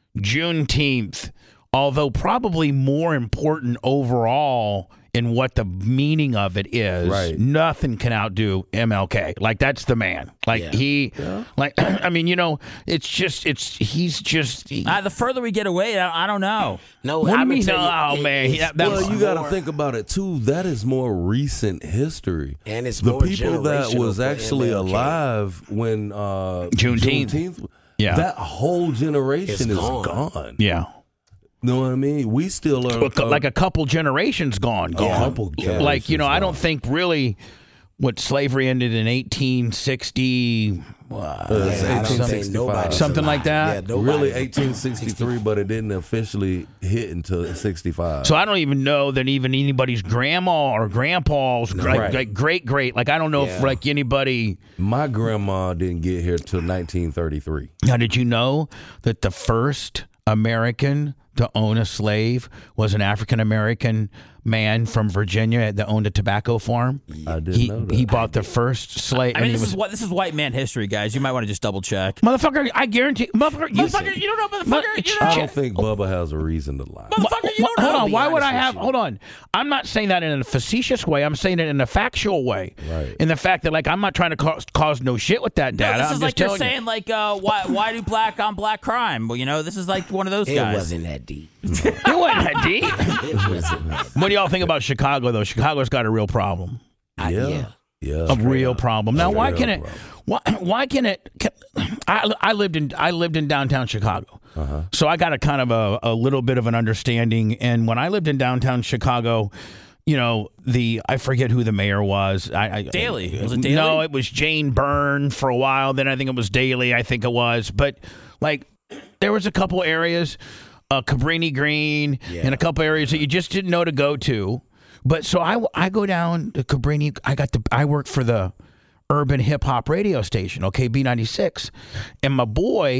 Juneteenth, although probably more important overall in what the meaning of it is, Right. nothing can outdo M L K. Like that's the man. Like Yeah. he, like I mean, you know, it's just it's he's just. He, Uh, the further we get away, I, I don't know. No, What do you I'm mean? tell you, Oh, it- man, it's- that- that- Well, it's you got to more- think about it too. That is more recent history, And it's the more people that generational was for actually M L K. alive when uh, Juneteenth. Juneteenth. Yeah. that whole generation It's is gone. gone. yeah. Know what I mean? We still are uh, Like a couple generations gone, gone. couple like you know, generations I don't gone. think really what slavery ended in eighteen sixty, uh, Uh, it's Yeah, I don't think eighteen sixty-five. nobody's Something like alive. that? Yeah, nobody- Really, eighteen sixty-three, but it didn't officially hit until sixty-five. so I don't even know that even anybody's grandma or grandpa's like, Right. like great great. Like I don't know if Yeah. like anybody. My grandma didn't get here till nineteen thirty-three. Now, did you know that the first American to own a slave was an African American man from Virginia that owned a tobacco farm? I didn't He know that. he bought the first slave. I mean, and he this was, is what this is white man history, guys. You might want to just double check. motherfucker. I guarantee, motherfucker. You, Motherfucker, you don't know, But- motherfucker. You I don't know. don't think Bubba has a reason to lie. Motherfucker, you don't Hold know. on. be Why would I honest have? with you. Hold on. I'm not saying that in a facetious way. I'm saying it in a factual way. Right. In the fact that, like, I'm not trying to cause, cause no shit with that No, data. this I'm is just like you're telling saying, like, uh, why why do black on black crime? Well, you know, this is like one of those It guys. wasn't that deep. you. It wasn't that deep. It wasn't that What do y'all think about Chicago, though? Chicago's got a real problem. I- Yeah. yeah. Yeah. A real problem. Now, why Straight can up it? problem. Why, why can it? Can, I, I lived in I lived in downtown Chicago, Uh-huh. so I got a kind of a, a little bit of an understanding. And when I lived in downtown Chicago, you know, the I forget who the mayor was. I, I Daley. Was it Daley? No, it was Jane Byrne for a while. Then I think it was Daley. I think it was, but like there was a couple areas, uh, Cabrini Green, Yeah. and a couple areas that you just didn't know to go to. But so I, I go down to Cabrini. I got the I work for the urban hip hop radio station, okay, B ninety-six, and my boy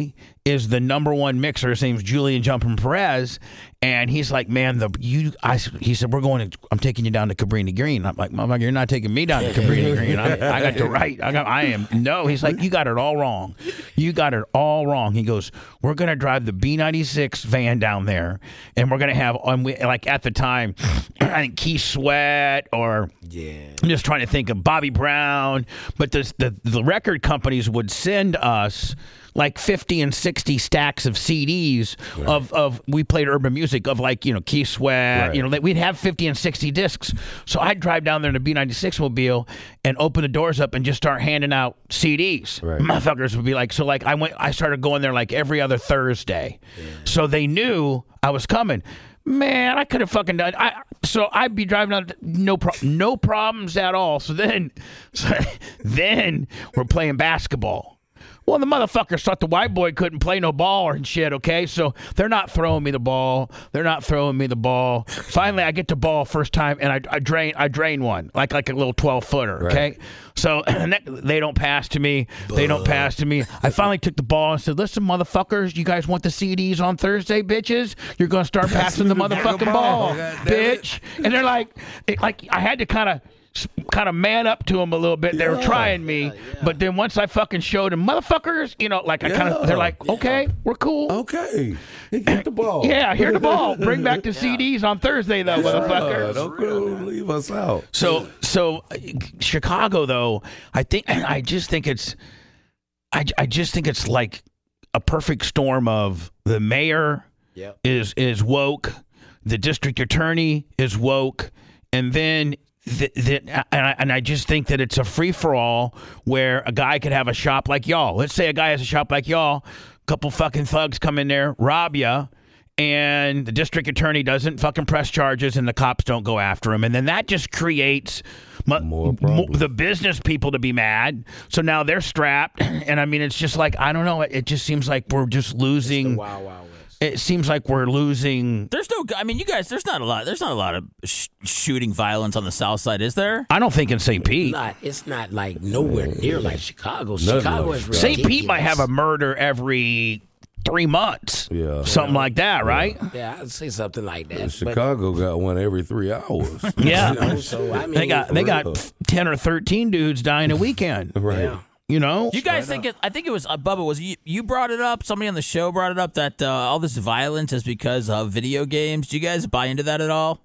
is the number one mixer. His name's Julian Jumpin' Perez. And he's like, man, the you. I, he said, we're going to, I'm taking you down to Cabrini Green. I'm like, motherfucker, you're not taking me down to Cabrini Green. I, I got the right. I got, I am. No, he's like, you got it all wrong. You got it all wrong. He goes, we're going to drive the B ninety-six van down there. And we're going to have, and we, like at the time, I think Keith Sweat or yeah. I'm just trying to think of Bobby Brown. But the, the, the record companies would send us like fifty and sixty stacks of C Ds right. of, of we played urban music of like, you know, Keith Sweat, right. you know, we'd have fifty and sixty discs. So I'd drive down there in a B ninety-six mobile and open the doors up and just start handing out C Ds. Right. Motherfuckers would be like, so like I went, I started going there like every other Thursday. Yeah. So they knew I was coming. Man, I could have fucking done. I so I'd be driving out, no pro, no problems at all. So then, so then we're playing basketball. Well, the motherfuckers thought the white boy couldn't play no ball or shit, okay? So they're not throwing me the ball. They're not throwing me the ball. Finally, I get the ball first time, and I, I drain I drain one, like like a little twelve-footer, okay? Right. So they don't pass to me. They don't pass to me. I finally took the ball and said, listen, motherfuckers, you guys want the C Ds on Thursday, bitches? You're going to start passing the motherfucking ball, bitch. And they're like, it, like I had to kind of... kind of man up to them a little bit. They yeah, were trying me, yeah, yeah. but then once I fucking showed them, motherfuckers, you know, like I yeah, kind of, they're like, okay, yeah. we're cool. Okay, get the ball. Yeah, here the ball. Bring back the yeah. C Ds on Thursday, though, yeah, motherfuckers. Don't go leave us out. So, so uh, Chicago, though, I think, I just think it's, I, I just think it's like a perfect storm of the mayor yep. is is woke, the district attorney is woke, and then. That, that, and, I, and I just think that it's a free-for-all where a guy could have a shop like y'all. Let's say a guy has a shop like y'all, a couple fucking thugs come in there, rob ya, and the district attorney doesn't fucking press charges and the cops don't go after him. And then that just creates mu- more m- the business people to be mad. So now they're strapped. And I mean, it's just like, I don't know. It, it just seems like we're just losing. Wow, wow. It seems like we're losing. There's no. I mean, you guys. There's not a lot. There's not a lot of sh- shooting violence on the South Side, is there? I don't think in Saint Pete. Not, it's not like nowhere near like Chicago. Chicago is ridiculous. Saint Pete might have a murder every three months. Yeah, something yeah. like that, right? Yeah, I'd say something like that. Chicago but, got one every three hours. Yeah, you know, so I mean, they got they got ten or thirteen dudes dying a weekend. Right. Yeah. You know, you guys think it? I think it was uh, Bubba. Was you? You brought it up. Somebody on the show brought it up that uh, all this violence is because of video games. Do you guys buy into that at all?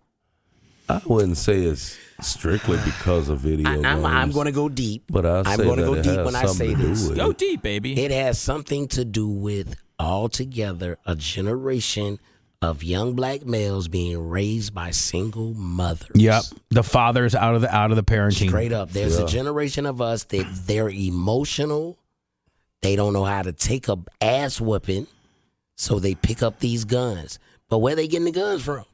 I wouldn't say it's strictly because of video I, games. I'm, I'm going to go deep. But I I'm going to go deep when I say this. Go it. deep, baby. It has something to do with altogether a generation of young black males being raised by single mothers. Yep, the fathers out of the out of the parenting. Straight up, there's yeah. a generation of us that they're emotional. They don't know how to take a ass whooping, so they pick up these guns. But where they getting the guns from?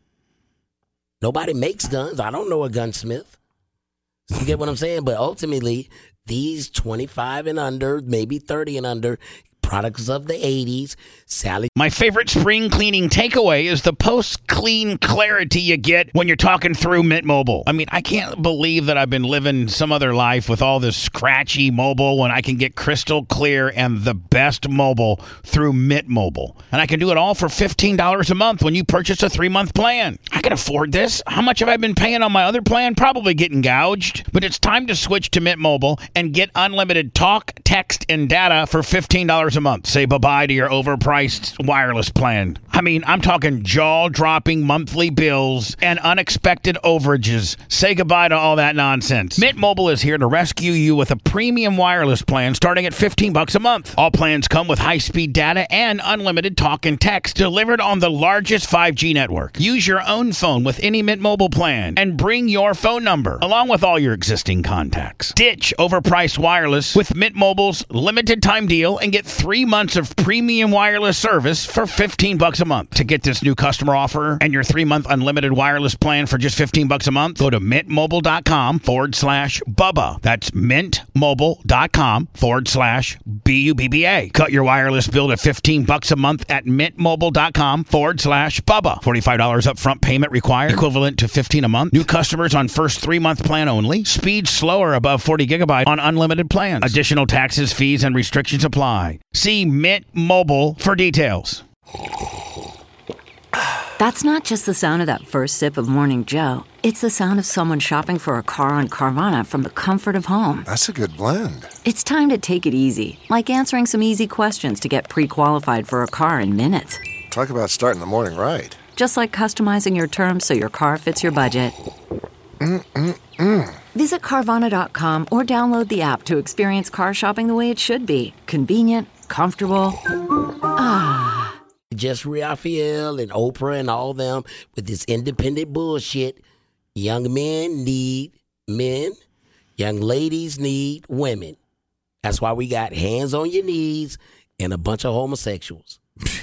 Nobody makes guns. I don't know a gunsmith. You get what I'm saying? But ultimately, these twenty-five and under, maybe thirty and under, products of the eighties, Sally. My favorite spring cleaning takeaway is the post-clean clarity you get when you're talking through Mint Mobile. I mean, I can't believe that I've been living some other life with all this scratchy mobile when I can get crystal clear and the best mobile through Mint Mobile. And I can do it all for fifteen dollars a month when you purchase a three-month plan. I can afford this. How much have I been paying on my other plan? Probably getting gouged. But it's time to switch to Mint Mobile and get unlimited talk, text, and data for fifteen dollars a month. Say bye-bye to your overpriced wireless plan. I mean, I'm talking jaw-dropping monthly bills and unexpected overages. Say goodbye to all that nonsense. Mint Mobile is here to rescue you with a premium wireless plan starting at fifteen bucks a month. All plans come with high-speed data and unlimited talk and text delivered on the largest five G network. Use your own phone with any Mint Mobile plan and bring your phone number along with all your existing contacts. Ditch overpriced wireless with Mint Mobile's limited time deal and get three months of premium wireless service for fifteen bucks a month. To get this new customer offer and your three-month unlimited wireless plan for just fifteen bucks a month, go to mintmobile.com forward slash Bubba. That's mintmobile.com forward slash B U B B A. Cut your wireless bill to fifteen bucks a month at mintmobile.com forward slash Bubba. forty-five dollars upfront payment required, equivalent to fifteen a month. New customers on first three-month plan only. Speed slower above forty gigabyte on unlimited plans. Additional taxes, fees, and restrictions apply. See Mint Mobile for details. That's not just the sound of that first sip of Morning Joe. It's the sound of someone shopping for a car on Carvana from the comfort of home. That's a good blend. It's time to take it easy, like answering some easy questions to get pre-qualified for a car in minutes. Talk about starting the morning right. Just like customizing your terms so your car fits your budget. Mm-mm-mm. Visit Carvana dot com or download the app to experience car shopping the way it should be. Convenient, comfortable. Ah. Just Raphael and Oprah and all them with this independent bullshit. Young men need men. Young ladies need women. That's why we got hands on your knees and a bunch of homosexuals.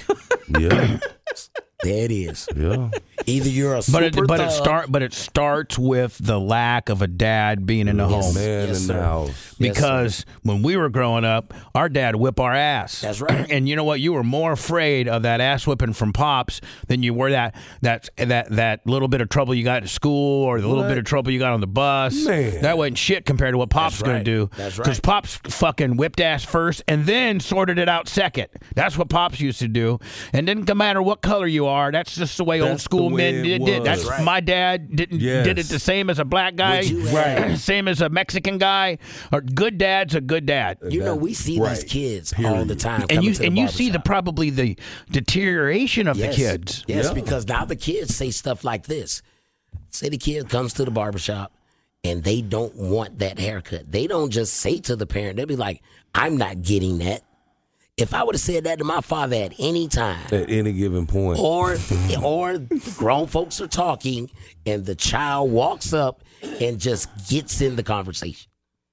Yeah. There it is. Yeah. Either you're a But super it, but it thug- start but it starts with the lack of a dad being in the Yes. home. Man Yes, in sir. the house. Because when we were growing up, our dad whip our ass. That's right. And you know what? You were more afraid of that ass whipping from Pops than you were that that that that little bit of trouble you got at school or the little What? bit of trouble you got on the bus. Man. That wasn't shit compared to what Pops That's going right. to do. That's right. Because Pops fucking whipped ass first and then sorted it out second. That's what Pops used to do. And didn't matter what color you are. That's just the way old That's school the way men it did. did. was. That's Right. my dad didn't Yes. did it the same as a black guy. Would you have- Same as a Mexican guy. Or good dad's a good dad. You know, we see Right. these kids all the time. And coming you to the and you see the barbershop. probably the deterioration of Yes. the kids. Yes, Yeah. because now the kids say stuff like this. Say the kid comes to the barbershop and they don't want that haircut. They don't just say to the parent, they'll be like, I'm not getting that. If I would have said that to my father at any time, At any given point. or or grown folks are talking and the child walks up and just gets in the conversation.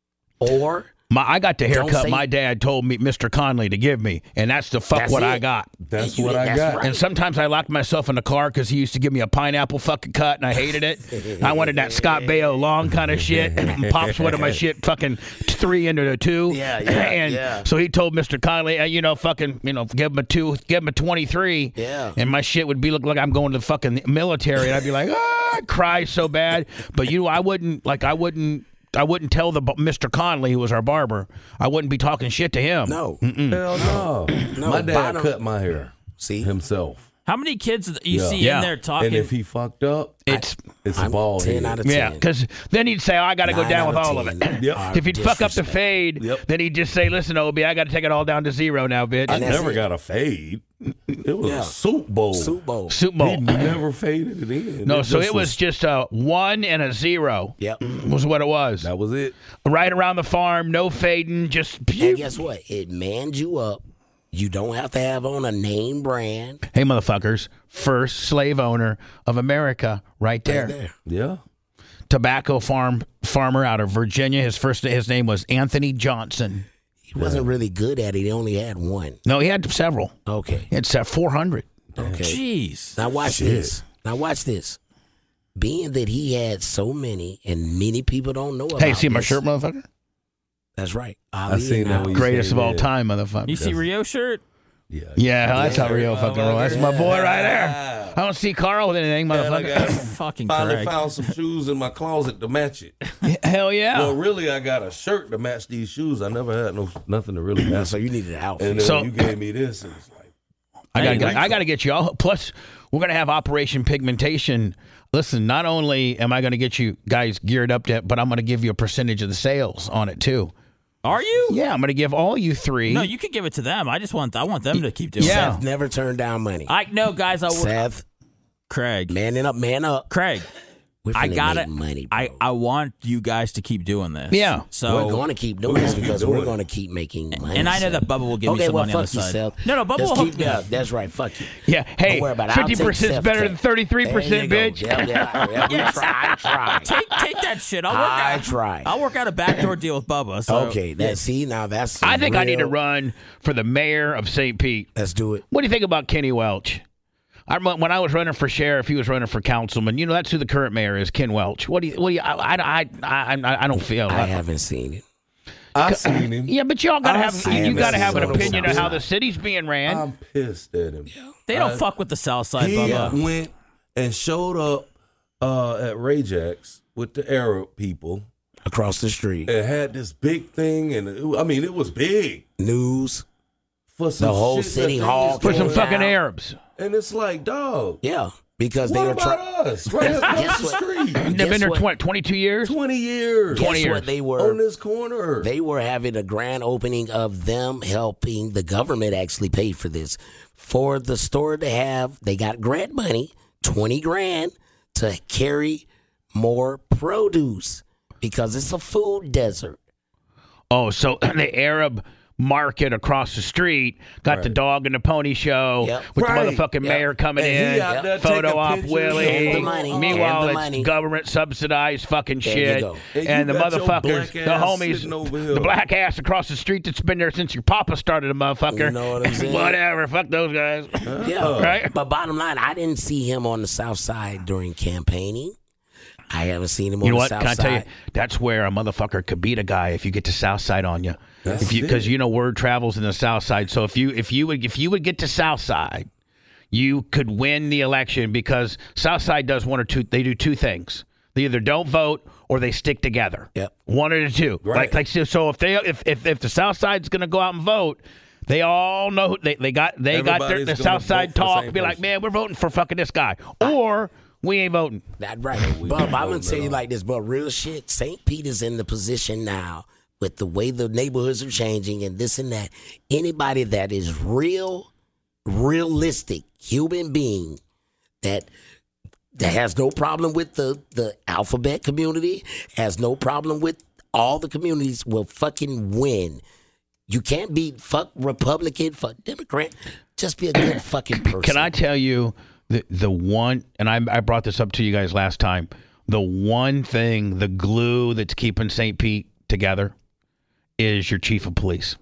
Or My, I got the Don't haircut say- my dad told me, Mister Conley, to give me, and that's the fuck That's what I it. got. That's You- what I that's got. right. And sometimes I locked myself in the car because he used to give me a pineapple fucking cut, and I hated it. I wanted that Scott Baio long kind of shit. And Pops wanted my shit fucking three into the two. Yeah, yeah, And yeah. so he told Mister Conley, uh, you know, fucking, you know, give him a two, give him a twenty-three. Yeah. And my shit would be look like I'm going to the fucking military, and I'd be like, ah, I'd cry so bad. But you, I wouldn't like, I wouldn't. I wouldn't tell the Mister Conley, who was our barber, I wouldn't be talking shit to him. no. Hell no. No, My dad bottom- cut my hair See? himself. How many kids you Yeah. see Yeah. in there talking? And if he fucked up, It's it's a I'm ball ten head. out of ten. yeah, because then he'd say, oh, I got to go Nine down out with of all of it. ten Yep. are If he'd fuck up the disrespect. fade, Yep. then he'd just say, listen, Obi, I got to take it all down to zero now, bitch. I And that's never it. got a fade. It was Yeah. a Soup Bowl. Super Bowl. Soup He Bowl. never faded it in. No, so just it was just a one and a zero. Yep. Was what it was. That was it. Right around the farm, no fading, just. And guess what? It mans you up. You don't have to have on a name brand. Hey, motherfuckers, first slave owner of America, right there. Right there. Yeah. Tobacco farm farmer out of Virginia. His first his name was Anthony Johnson. He wasn't really good at it. He only had one. No, he had several. Okay. He had se- four hundred. Okay. Jeez. Now watch Shit. this. Now watch this. Being that he had so many, and many people don't know about Hey, see my this. shirt, motherfucker? That's right. I Ali seen and that Al. when you Greatest said of all that. time, motherfucker. You see Rio shirt? Yeah. Yeah, that's how Rio fucking roll. That's my boy right there. Yeah. I don't see Carl with anything, Man, I motherfucker. got, Fucking finally Craig. found some shoes in my closet to match it. Hell yeah. Well, really, I got a shirt to match these shoes. I never had no nothing to really Yeah, match. so you needed an outfit. And then So- when you gave me this, it was like, I gotta, Hey, get, I gotta get you all. Plus, we're gonna have Operation Pigmentation. Listen, not only am I gonna get you guys geared up to, but I'm gonna give you a percentage of the sales on it too. Are you? Yeah, I'm gonna give all you three. No, you could give it to them. I just want I want them to keep doing Yeah. it. Seth never turned down money. I no guys. I will. Seth, Craig. manning up, man up. Craig. We're I finna got make it. money, bro. I, I want you guys to keep doing this. Yeah. So we're going to keep doing We're this gonna keep because doing we're it. going to keep making money. and I know Seth. that Bubba will give okay, me some well, money fuck on the you, side. Seth. No, no, Bubba Just will keep, yeah, that's right. Fuck you. Yeah. Hey, Don't worry about it. I'll fifty take percent is Seth better cut. than thirty-three There percent, you go. bitch. Yeah, yeah, yeah. We Yes. try. I try. Take take that shit. I'll work I out. try. I'll work out a backdoor deal with Bubba. So. Okay, that see now that's. I think I need to real- run for the mayor of Saint Pete. Let's do it. What do you think about Kenny Welch? I remember when I was running for sheriff, he was running for councilman. You know, that's who the current mayor is, Ken Welch. What do you? What do you? I, I, I, I, I don't feel. I haven't seen it. I seen him. Yeah, but y'all gotta I have see you him gotta as have an a opinion of how Southside. the city's being ran. I'm pissed at him. They don't I- fuck with the South Side, He Bubba. went and showed up uh, at Rajax with the Arab people Across the street, and had this big thing. And it, I mean, it was big. news. for some The whole shit that city they hall just For some came fucking down. Arabs. And it's like, dog. Yeah, because What they were about trying. us? Right across Guess the what? street. They've Guess been there what? twenty, twenty-two years. Twenty years. twenty Guess years. what they were? on this corner. They were having a grand opening of them helping the government actually pay for this. For the store to have, they got grant money, twenty grand, to carry more produce because it's a food desert. Oh, so the Arab market across the street got the Right. dog and the pony show Yep. with Right. the motherfucking Yep. mayor coming And he in, out there photo taking op pictures Willie. and the money, Meanwhile, and the it's money. government subsidized fucking There you shit. go. And And, you the got your motherfuckers, black the ass homies, sitting over here. the black ass across the street that's been there since your papa started a motherfucker. You know what I'm saying? Whatever. Fuck those guys. Yeah. Right? But bottom line, I didn't see him on the South Side during campaigning. I haven't seen him on You know the what? South Can I Side. tell you? That's where a motherfucker could beat a guy if you get to South Side on you. That's If you it. because you know word travels in the South Side. So if you if you would if you would get to South Side, you could win the election because South Side does one or two. They do two things. They either don't vote or they stick together. Yep. One of the two. Right. Like like so, so if they if if if the South Side's going to go out and vote. They all know who- they they got they got their, Everybody's the gonna South Side vote for the talk. same Be like, person. man, we're voting for fucking this guy, or we ain't voting. That right. we But don't I'm know gonna tell you that. like this, but real shit, Saint Peter's in the position now with the way the neighborhoods are changing and this and that. Anybody that is real, realistic human being that that has no problem with the, the alphabet community, has no problem with all the communities will fucking win. You can't be fuck Republican, fuck Democrat. Just be a good fucking person. Can I tell you the the one, and I, I brought this up to you guys last time, the one thing, the glue that's keeping Saint Pete together is your chief of police.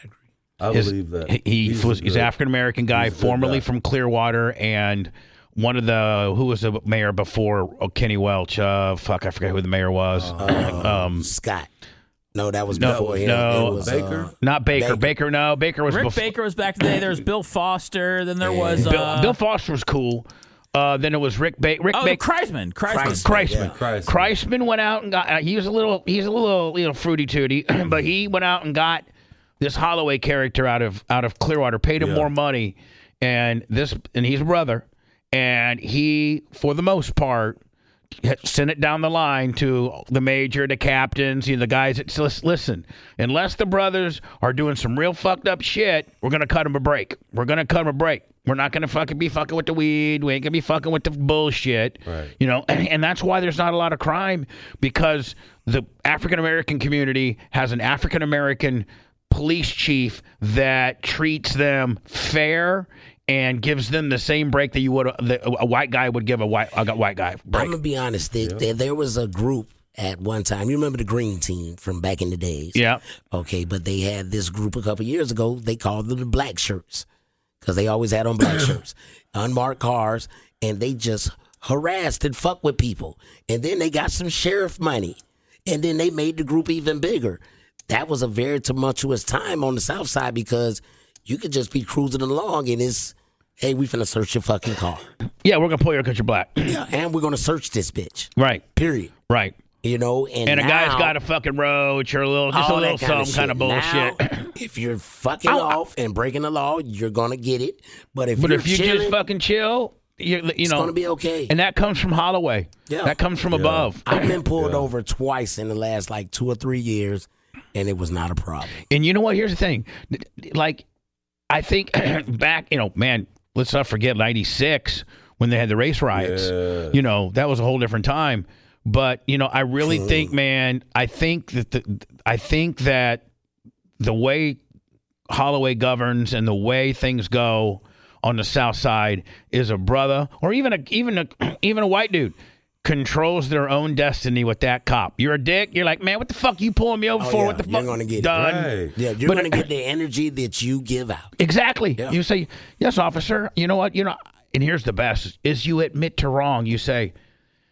I His- believe that. He, he He's was a he's good- an African American guy, he's a good formerly guy. from Clearwater, and one of the who was the mayor before oh, Kenny Welch. Uh, fuck, I forget who the mayor was. um, Scott. No, that was No, before him. no. It was, Baker? uh, not Baker. Baker. Baker. No, Baker was Rick before. Baker was back today. There was Bill Foster. Then there was Bill, uh, Bill Foster was cool. Uh, then it was Rick ba- Rick oh, Baker. Kreisman. Kreisman. Kreisman. Yeah. Kreisman. Kreisman went out and got. Uh, he was a little. He's a little, little fruity tooty, but he went out and got this Holloway character out of out of Clearwater. Paid him Yeah. more money, and this and he's a brother, and he, for the most part, sent it down the line to the major, the captains, you know, the guys that says, listen, unless the brothers are doing some real fucked up shit, we're gonna cut them a break. We're gonna cut them a break. We're not gonna fucking be fucking with the weed. We ain't gonna be fucking with the bullshit. Right. You know, and, and that's why there's not a lot of crime because the African American community has an African American police chief that treats them fair and gives them the same break that you would that a white guy would give a white a white guy break. I'm gonna be honest. There, there, there was a group at one time. You remember the Green Team from back in the days? Yeah. Okay, but they had this group a couple years ago. They called them the Black Shirts because they always had on black shirts, unmarked cars, and they just harassed and fucked with people. And then they got some sheriff money, and then they made the group even bigger. That was a very tumultuous time on the South Side because you could just be cruising along and it's, hey, we finna search your fucking car. Yeah, we're gonna pull you because you're black. Yeah, and we're gonna search this bitch. Right. Period. Right. You know, and, And a now, guy's got a fucking roach or a little just a all little that kinda some kind of shit. bullshit. Now, if you're fucking Ow. off and breaking the law, you're gonna get it. But if But you're if you chilling, just fucking chill, you, you it's know, gonna be okay. and that comes from Holloway. Yeah. That comes from above. I've been pulled over twice in the last like two or three years, and it was not a problem. And you know what? Here's the thing. Like, I think back, you know, man, let's not forget ninety-six when they had the race riots. Yeah. You know, that was a whole different time. But, you know, I really think, man, I think that the, I think that the way Holloway governs and the way things go on the South Side is a brother or even a even a even a white dude controls their own destiny with that cop. You're a dick. You're like, man, what the fuck you pulling me over Oh, for? yeah, What the you're fuck? gonna get it. Done. Right. Yeah, you're But- gonna get the energy that you give out. Exactly. Yeah. You say, yes, officer. You know what? You know, and here's the best: is you admit to wrong. You say,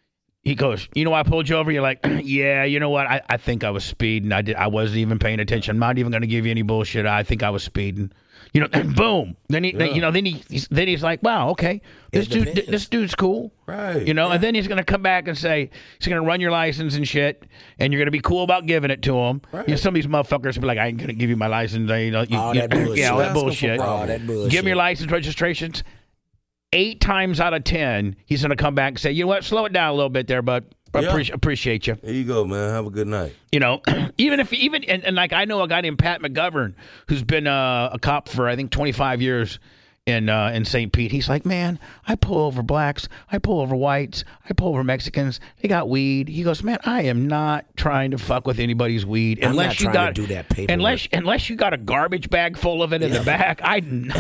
He goes, you know why I pulled you over? You're like, yeah, you know what? I, I think I was speeding. I did. I wasn't even paying attention. I'm not even going to give you any bullshit. I think I was speeding. You know, and boom. Then he, yeah. you know, then he, he's, then he's like, wow, okay, this it dude, depends. this dude's cool, Right. You know, Yeah. and then he's going to come back and say he's going to run your license and shit, and you're going to be cool about giving it to him. Right. You know, some of these motherfuckers will be like, I ain't going to give you my license. You know, you, All you, that bullshit. yeah, all that Ask him for bullshit. All that bullshit. Give me your license registrations. Eight times out of ten, he's going to come back and say, you know what, slow it down a little bit there, bud. I Yeah. appreciate, appreciate you. There you go, man. Have a good night. You know, even if even and, and like I know a guy named Pat McGovern who's been uh, a cop for I think twenty-five years in uh, in Saint Pete. He's like, man, I pull over blacks, I pull over whites, I pull over Mexicans. They got weed. He goes, man, I am not trying to fuck with anybody's weed I'm unless not you trying got to do that paperwork. unless unless you got a garbage bag full of it in the back. I,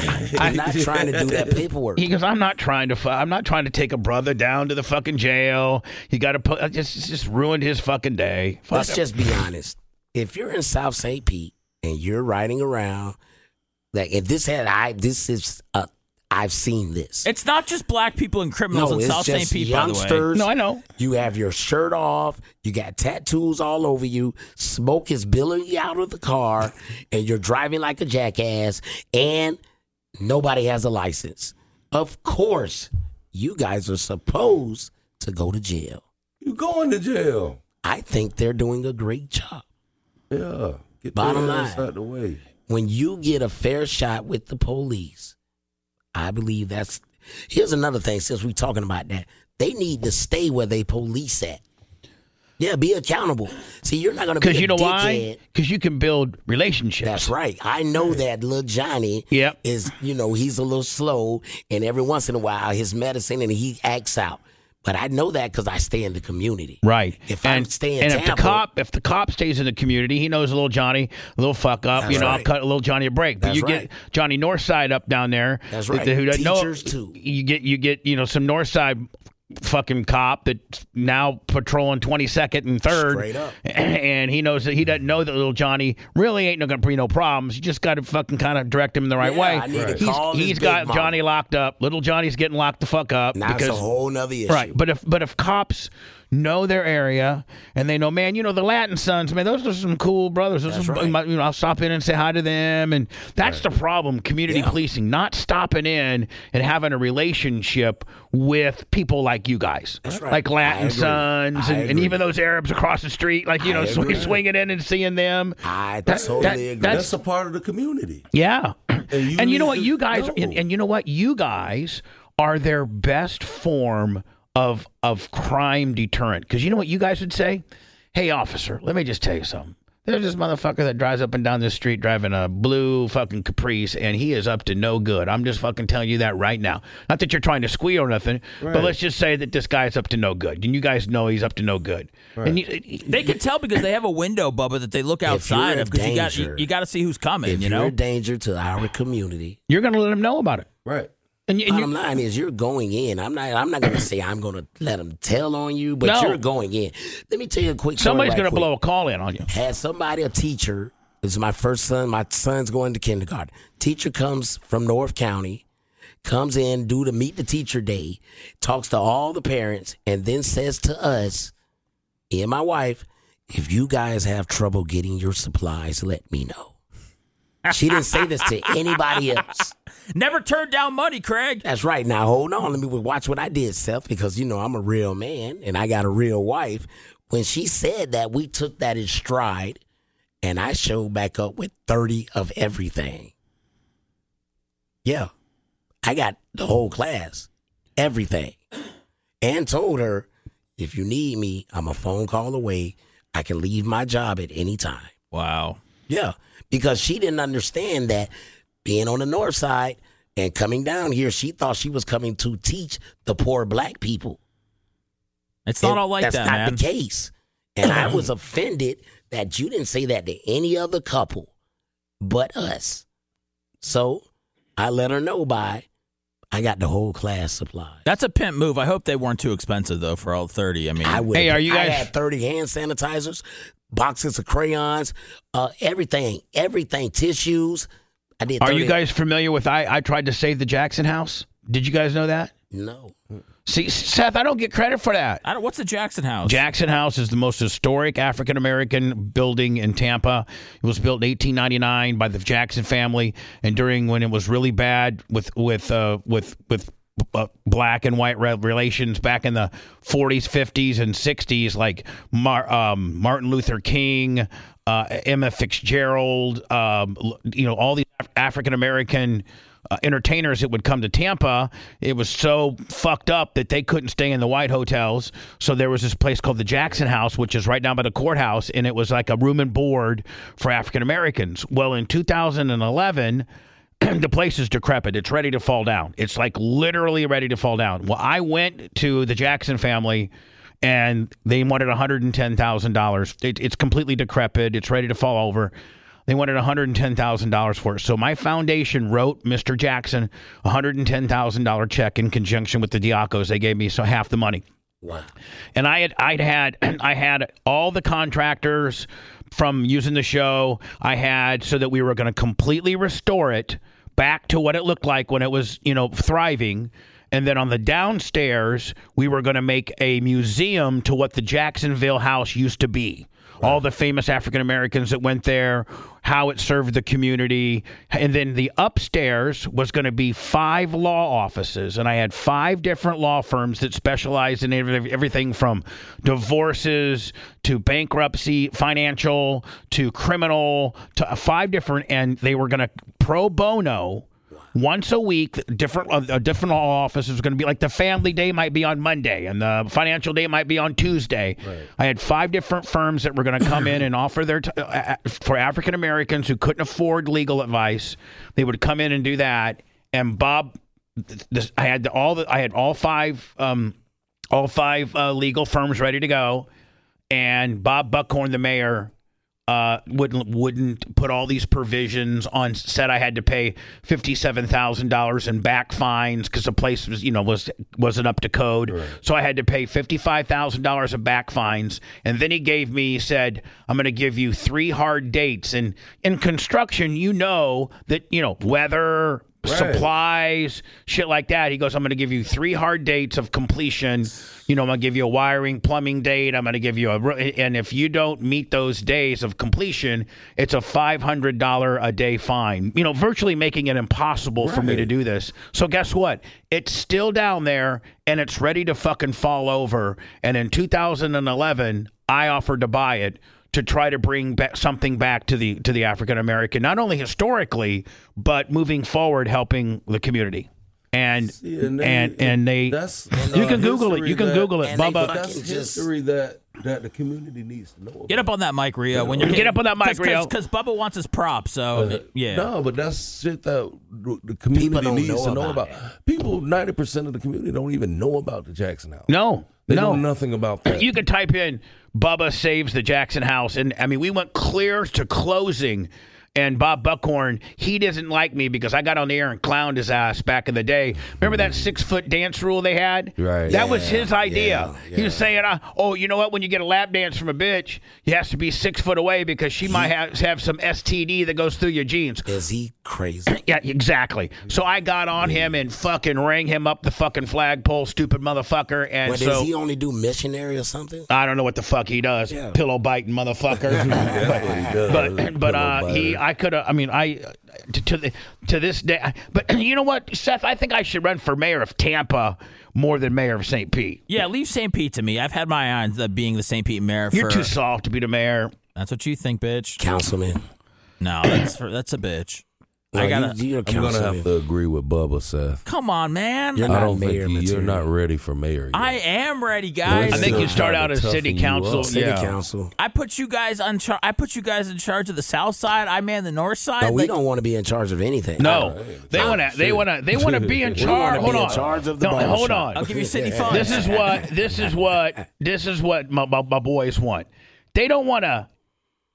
I I'm not trying to do that paperwork. He goes, I'm not trying to. Fu- I'm not trying to take a brother down to the fucking jail. You got to put. uh, Just it's just ruined his fucking day. Fuck Let's him. just be honest. If you're in South Saint Pete and you're riding around, like if this had I, this is uh, I've seen this. It's not just black people and criminals No, in it's South Saint just Pete, by the way. youngsters. No, I know. You have your shirt off. You got tattoos all over you. Smoke is billowing you out of the car, and you're driving like a jackass. And nobody has a license. Of course, you guys are supposed to go to jail. You going to jail? I think they're doing a great job. Yeah. Get Bottom their ass line. out the way. When you get a fair shot with the police, I believe that's. Here's another thing. Since we're talking about that, they need to stay where they police at. Yeah, be accountable. See, you're not going to be Because a you know dickhead. why? Because you can build relationships. That's right. I know that little Johnny Yep. is, you know, he's a little slow, and every once in a while his medicine and he acts out. But I know that because I stay in the community. Right. If I'm and, staying and if the Tampa- cop if the cop stays in the community, he knows a little Johnny, a little fuck up. That's you know, right. I'll cut a little Johnny a break. But That's you right. get Johnny Northside up down there. That's right. Who doesn't know- Teachers, too. You get you get you know some Northside fucking cop that's now patrolling twenty-second and third. Straight up. And he knows that he doesn't know that little Johnny really ain't going to be no problems. You just got to fucking kind of direct him in the right Yeah, way. I need to He's, call this he's big got mama. Johnny locked up. Little Johnny's getting locked the fuck up. Now because, it's a whole nother issue. Right, but if but if cops know their area and they know, man, you know the Latin Sons, man, those are some cool brothers. Those That's are, right. you know, I'll stop in and say hi to them, and that's the problem. Community Yeah. policing, not stopping in and having a relationship with people like you guys, That's right. like I Latin agree. Sons, I and, and agree. even those Arabs across the street, like you I know, sw- agree. swinging in and seeing them. I That- totally that- agree. that's- That's a part of the community. Yeah, And you, and you know need what, to you guys, know. and, and you know what, you guys are their best form of of crime deterrent. Because you know what you guys would say? Hey, officer, let me just tell you something. There's this motherfucker that drives up and down this street driving a blue fucking Caprice, and he is up to no good. I'm just fucking telling you that right now. Not that you're trying to squeal or nothing, but Right. let's just say that this guy's up to no good. And you guys know he's up to no good. And you, They can tell because they have a window, Bubba, that they look outside you're of because you got you, danger- you got to see who's coming. If you you're know, a danger to our community, you're going to let him know about it. Right. And, you- and bottom you, line is you're going in. I'm not. I'm not going to say I'm going to let them tell on you, but No. you're going in. Let me tell you a quick. story somebody's right going to quick. blow a call in on you. Had somebody, a teacher. This is my first son. My son's going to kindergarten. Teacher comes from North County, comes in, do the meet the teacher day, talks to all the parents, and then says to us, and my wife, if you guys have trouble getting your supplies, let me know. She didn't say this to anybody else. never turn down money, Craig. That's right. Now, hold on. Let me watch what I did, Seth, because, you know, I'm a real man and I got a real wife. When she said that, we took that in stride, and I showed back up with thirty of everything. Yeah. I got the whole class, everything. And told her, if you need me, I'm a phone call away. I can leave my job at any time. Wow. Yeah, because she didn't understand that being on the north side and coming down here, she thought she was coming to teach the poor black people. It's not And all like that's that, not man. the case. And I was offended that you didn't say that to any other couple but us. So I let her know by I got the whole class supplied. That's a pimp move. I hope they weren't too expensive though for all thirty. I mean, I would. Hey, are you I guys- had thirty hand sanitizers, boxes of crayons, uh, everything, everything, tissues. I did. Are thirty you guys familiar with I, I tried to save the Jackson house? Did you guys know that? No. See, Seth, I don't get credit for that. I don't, what's the Jackson House? Jackson House is the most historic African-American building in Tampa. It was built in eighteen ninety-nine by the Jackson family, and during when it was really bad with with uh, with with uh, black and white re- relations back in the forties, fifties, and sixties, like Mar- um, Martin Luther King, uh, Emma Fitzgerald, um, you know, all these Af- African-American Uh, entertainers that would come to Tampa. It was so fucked up that they couldn't stay in the white hotels. So there was this place called the Jackson House, which is right down by the courthouse, and it was like a room and board for African Americans. Well, in two thousand eleven, the place is decrepit. It's ready to fall down. It's like literally ready to fall down. Well, I went to the Jackson family, and they wanted one hundred ten thousand dollars. It, it's completely decrepit. It's ready to fall over. They wanted one hundred ten thousand dollars for it. So my foundation wrote Mister Jackson a one hundred ten thousand dollars check in conjunction with the Diacos. They gave me so half the money. Wow. And I had I'd had I had all the contractors from using the show. I had so that we were going to completely restore it back to what it looked like when it was, you know, thriving. And then on the downstairs, we were going to make a museum to what the Jacksonville House used to be. All the famous African Americans that went there, how it served the community. And then the upstairs was going to be five law offices. And I had five different law firms that specialized in everything from divorces to bankruptcy, financial to criminal, to five different. And they were going to pro bono. Once a week, different uh, different law offices are going to be like the family day might be on Monday and the financial day might be on Tuesday. Right. I had five different firms that were going to come in and offer their t- uh, for African Americans who couldn't afford legal advice. They would come in and do that. And Bob, this, I had all the I had all five um, all five uh, legal firms ready to go, and Bob Buckhorn, the mayor, Uh, wouldn't wouldn't put all these provisions on. Said I had to pay fifty seven thousand dollars in back fines because the place was you know was wasn't up to code. Right. So I had to pay fifty five thousand dollars of back fines. And then he gave me he said I'm going to give you three hard dates. And in construction, you know that you know weather. Right. Supplies, shit like that. He goes, I'm going to give you three hard dates of completion. You know, I'm going to give you a wiring, plumbing date. I'm going to give you a, and if you don't meet those days of completion, it's a five hundred dollars a day fine. You know, virtually making it impossible right. for me to do this. So guess what? It's still down there and it's ready to fucking fall over. And in two thousand eleven, I offered to buy it to try to bring back something back to the to the African American, not only historically, but moving forward, helping the community. And See, and, they, and and they, that's, uh, you can Google it. You can that, Google it, Bubba. That's history that that the community needs to know about. Get up on that mic, Rio. When you get up on that mic, Rio, because Bubba wants his props. So uh, yeah, no, but that's shit that the community needs know to know about. about. People, ninety percent of the community don't even know about the Jackson House. No. They no. know nothing about that. You could type in Bubba saves the Jackson House. And, I mean, we went clear to closing. And Bob Buckhorn, he doesn't like me because I got on the air and clowned his ass back in the day. Remember that six-foot dance rule they had? Right. That yeah, was his idea. Yeah, yeah. He was saying, uh, oh, you know what? When you get a lap dance from a bitch, you have to be six foot away because she he, might have, have some S T D that goes through your jeans. Is he crazy? Yeah, exactly. So I got on yeah. him and fucking rang him up the fucking flagpole, stupid motherfucker. And what, so, does he only do missionary or something? I don't know what the fuck he does. Yeah. Pillow biting motherfucker. That's but what he does. but, but uh, he, I could have, I mean, I, to, to, the, to this day, but you know what, Seth, I think I should run for mayor of Tampa more than mayor of Saint Pete. Yeah, leave Saint Pete to me. I've had my eye on being the Saint Pete mayor for... You're too soft to be the mayor. That's what you think, bitch. Councilman. No, that's for, that's a bitch. No, I gotta. You, I'm gonna have to agree with Bubba, Seth. Come on, man. You're I not don't mayor think you, you're material. not ready for mayor yet. I am ready, guys. I think you start out as city council. City yeah. council. I put you guys on. Char- I put you guys in charge of the south side. I man the north side. No, we like- don't want to be in charge of anything. No, they want to. They want to. They want to be in charge. be Hold in on. charge of the no, hold barbershop. on. I'll give you city funds. This is what. This is what. This is what my, my, my boys want. They don't want to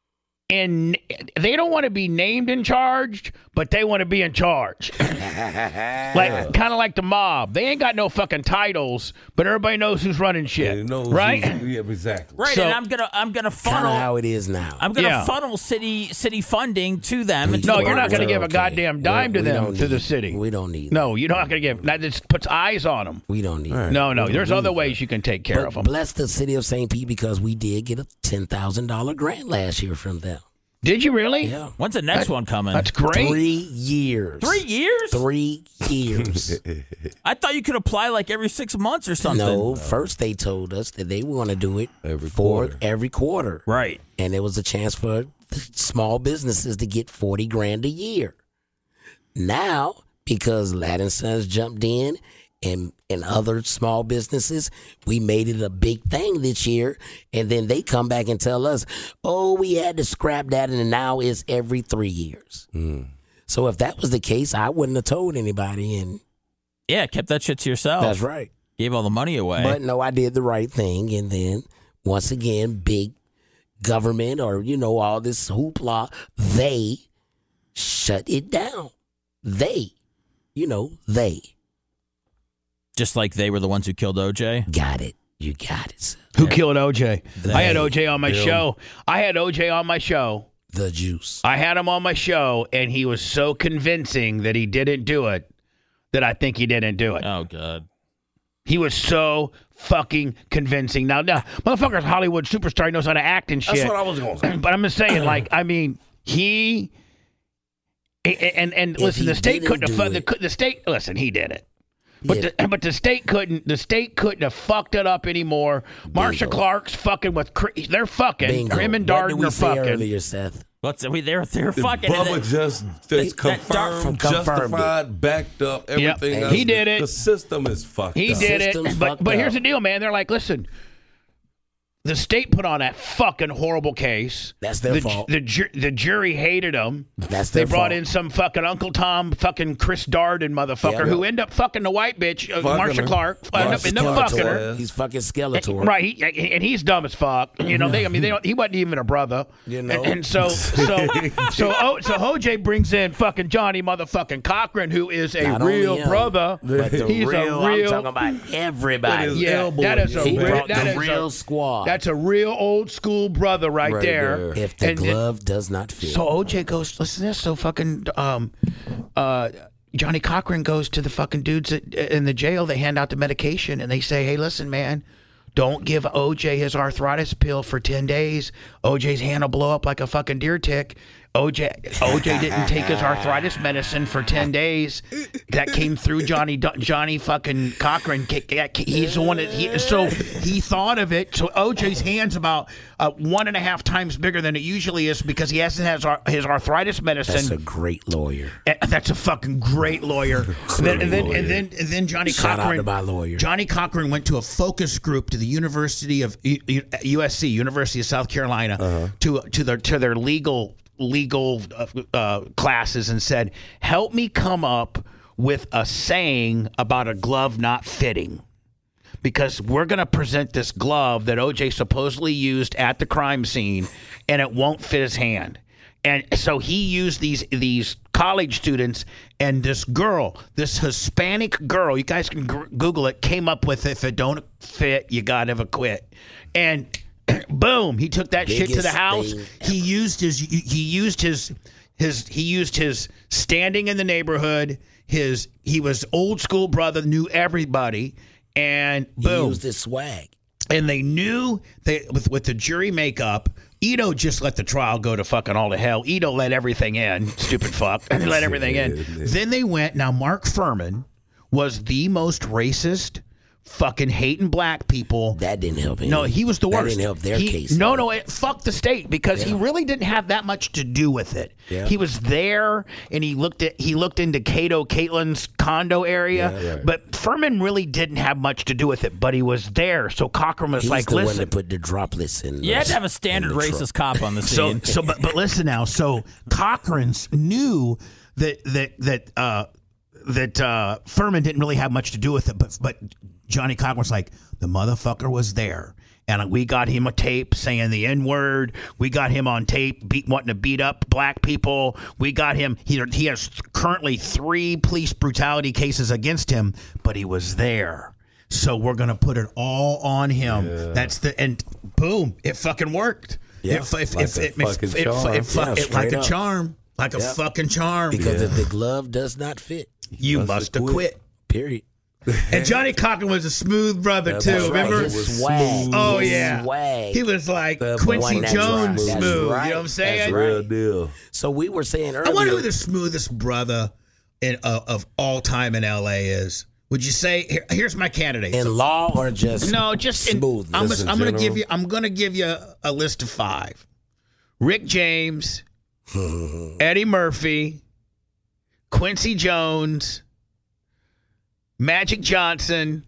and they don't want to be named and charged, but they want to be in charge. Like kind of like the mob. They ain't got no fucking titles, but everybody knows who's running shit. knows right? who's- yeah, exactly. Right, So- and I'm gonna I'm gonna Kind funnel of how it is now. I'm gonna Yeah. funnel city city funding to them. And to No, the you're not partners. going to give a Okay. goddamn dime We- to we them don't to the need- city. We don't need. No, you're not going to give. That just puts eyes on them. We don't need. No, no. There's other ways you can take care But of them. bless the city of Saint Pete because we did get a ten thousand dollar grant last year from them. Did you really? Yeah, When's the next one coming? That's great. three years. Three years? Three years. I thought you could apply like every six months or something. No, first they told us that they were going to do it Every for quarter. every quarter, Right. and it was a chance for small businesses to get forty grand a year. Now, because Lad and Sons jumped in and and other small businesses, we made it a big thing this year, and then they come back and tell us, "Oh, we had to scrap that, and now it's every three years." So if that was the case, I wouldn't have told anybody, and Yeah, kept that shit to yourself. that's right. Gave all the money away. But no, I did the right thing. And then once again, big government or, you know, all this hoopla, they shut it down. They, you know, they Just like they were the ones who killed O J. got it. You got it. Sir. Who killed O J? I had They- O J on my them. show. I had O J on my show. The juice. I had him on my show, and he was so convincing that he didn't do it that I think he didn't do it. Oh god. He was so fucking convincing. Now, now, motherfucker's a Hollywood superstar. He knows how to act and shit. That's what I was going to say. But I'm just saying, like, I mean, he and and, and If listen, he the state didn't couldn't have do fu- the, it- the state. Listen, he did it. But Yeah. the, but the state couldn't the state couldn't have fucked it up anymore. Marsha Bingo. Clark's fucking with Chris- they're fucking Bingo. him and What did Darden we are say fucking. earlier, Seth? What's we they're they're fucking and Bubba they- just They- it's that dark confirmed, from confirmed justified, backed up, everything. And else. he did it. The system is fucked He up. did it. System's But fucked but here's up. the deal, man. They're like, listen, the state put on that fucking horrible case. That's their the, fault. The, ju- the jury hated him. That's They their brought fault. in some fucking Uncle Tom, fucking Chris Darden motherfucker, Yeah. who ended up fucking the white bitch, uh, Fucking Marsha her. Clark, ended up, ended up fucking her. He's fucking Skeletor. Right, he, and he's dumb as fuck. You know, they. I mean, they don't. He wasn't even a brother. You know. and, and so, so, so, oh, so O J brings in fucking Johnny motherfucking Cochran, who is a Not only real him, brother. But the He's real, a real. I'm talking about everybody. His Yeah, elbow that is a He real. brought That the is real a, squad. That's a real old school brother right, Right there. there. if the And- glove does not fit. So O J goes, listen to this. So fucking um, uh, Johnny Cochran goes to the fucking dudes at, in the jail. They hand out the medication and they say, hey, listen, man, don't give O J his arthritis pill for ten days. O J's hand will blow up like a fucking deer tick. O J O J didn't take his arthritis medicine for ten days. That came through Johnny Johnny fucking Cochran. He's the one that he so he thought of it. So O J's hand's about uh, one and a half times bigger than it usually is because he hasn't had his, ar- his arthritis medicine. That's a great lawyer. And that's a fucking great lawyer. and, then, and, then, and then and then Johnny Shout out Cochran. to my lawyer. Johnny Cochran went to a focus group to the University of U- U- U S C, University of South Carolina, Uh-huh. to to their to their legal legal uh, uh, classes and said, "Help me come up with a saying about a glove not fitting." Because we're going to present this glove that O J supposedly used at the crime scene, and it won't fit his hand. And so he used these these college students, and this girl, this Hispanic girl, you guys can gr- Google it, came up with, if it don't fit, you got to quit. And boom, he took that shit to the Biggest house. thing He used his he used his his he used his standing in the neighborhood. His he was old school brother, knew everybody. And He boom, used his swag. and they knew they with with the jury makeup. Ito just let the trial go to fucking all to hell. Ito let everything in, stupid fuck, and let everything in. Then they went. Now Mark Furman was the most racist, fucking hating black people. That didn't help him. No, he was the That worst. didn't help their He- case. No, though. no, it fucked the state because he Yeah. really didn't have that much to do with it. Yeah. He was there and he looked at he looked into Cato Caitlin's condo area, Yeah, right. but Furman really didn't have much to do with it. But he was there, so Cochran was He's like, the one "Listen." that put the droplets in. You the- had to have a standard in the racist truck. cop on the So, scene. so, but, but listen now. So Cochran's knew that that that uh, that uh, Furman didn't really have much to do with it, but but Johnny Cochran was like, the motherfucker was there, and we got him a tape saying the N-word. We got him on tape beat, wanting to beat up black people. We got him. He, he has currently three police brutality cases against him, but he was there. So we're going to put it all on him. Yeah. That's the and boom, it fucking worked. Yeah, it, it, like it, a it, fucking it, charm. It, it, Yeah, it, like a up. charm. Like a Yeah. fucking charm. Because yeah. if the glove does not fit, you must have quit. quit. Period. And Johnny Cochran was a smooth brother, That's too. Right. Remember? His swag. Oh, His yeah. Swag. He was like That Quincy That's Jones right. That's smooth. right. You know what I'm saying? That's Real right. deal. So we were saying earlier. I wonder who the smoothest brother in, uh, of all time in L A is. Would you say? Here, here's my candidate. in law or just No, just in, smooth. I'm, Just in I'm going to general? give you. I'm going to give you a, a list of five: Rick James, Eddie Murphy, Quincy Jones, Magic Johnson.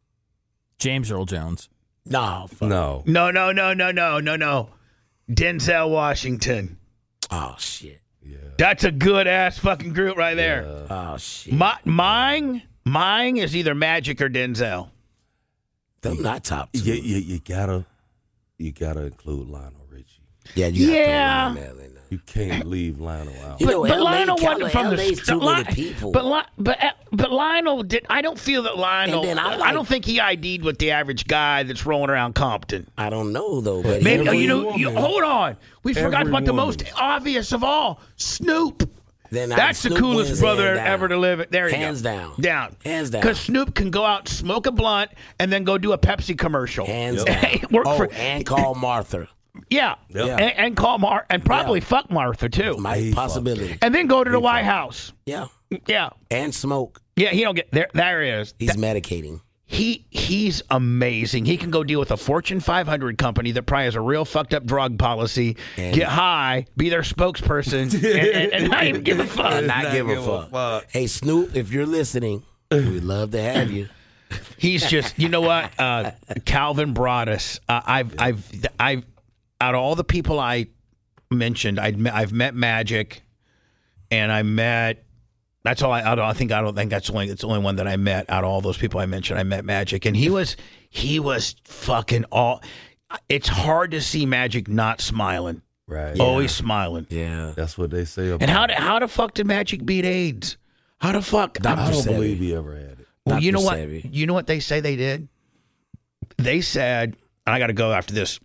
James Earl Jones. no. Fuck. No. No, no, no, no, no, no, no. Denzel Washington. Oh shit. That's a good ass fucking group right there. Oh shit. My, mine, mine is either Magic or Denzel. Them not top two. You, you, you gotta, you gotta include Lionel Richie. Yeah. You Yeah. Have to throw Lionel in there. You can't leave Lionel out. You know, but L A Lionel Cali- wasn't from the L A's too Li- many people. But Li- but uh, but Lionel did. I don't feel that Lionel. And then I I, like- don't think he I D'd with the average guy that's rolling around Compton. I don't know though, but Maybe every you know. woman- You, hold on. We forgot Every about the woman. most obvious of all, Snoop. Then I- That's the Snoop coolest wins brother hands down. ever to live. There you Hands go. down. Down. Hands down. Because Snoop can go out, smoke a blunt, and then go do a Pepsi commercial. Hands Yep. down. Work oh, for- and call Martha. Yeah. Yep. And, and call Mar and probably Yeah. fuck Martha too. My He possibility. And then go to the White House. Yeah. Yeah. And smoke. Yeah, he don't get there. There he is. He's That- medicating. he he's amazing. He can go deal with a Fortune five hundred company that probably has a real fucked up drug policy, And- get high, be their spokesperson, and, and, and not even give a fuck. And not give a fuck. Hey Snoop, if you're listening, we'd love to have you. He's just, you know what? Uh, Calvin Broadus. Uh, I've, I've, I've, out of all the people I mentioned, I'd, met- I've met Magic, and I met. That's all I. I, don't, I think I don't think that's the only. It's the only one that I met out of all those people I mentioned. I met Magic, and he was, he was fucking all. It's hard to see Magic not smiling. Right. Always smiling. Yeah. That's what they say about And how, the- how the fuck did Magic beat AIDS? How the fuck? Doctor I don't Sebi. believe he ever had it. Well, you know Doctor what? Sebi. You know what they say they did? They said, and I got to go after this.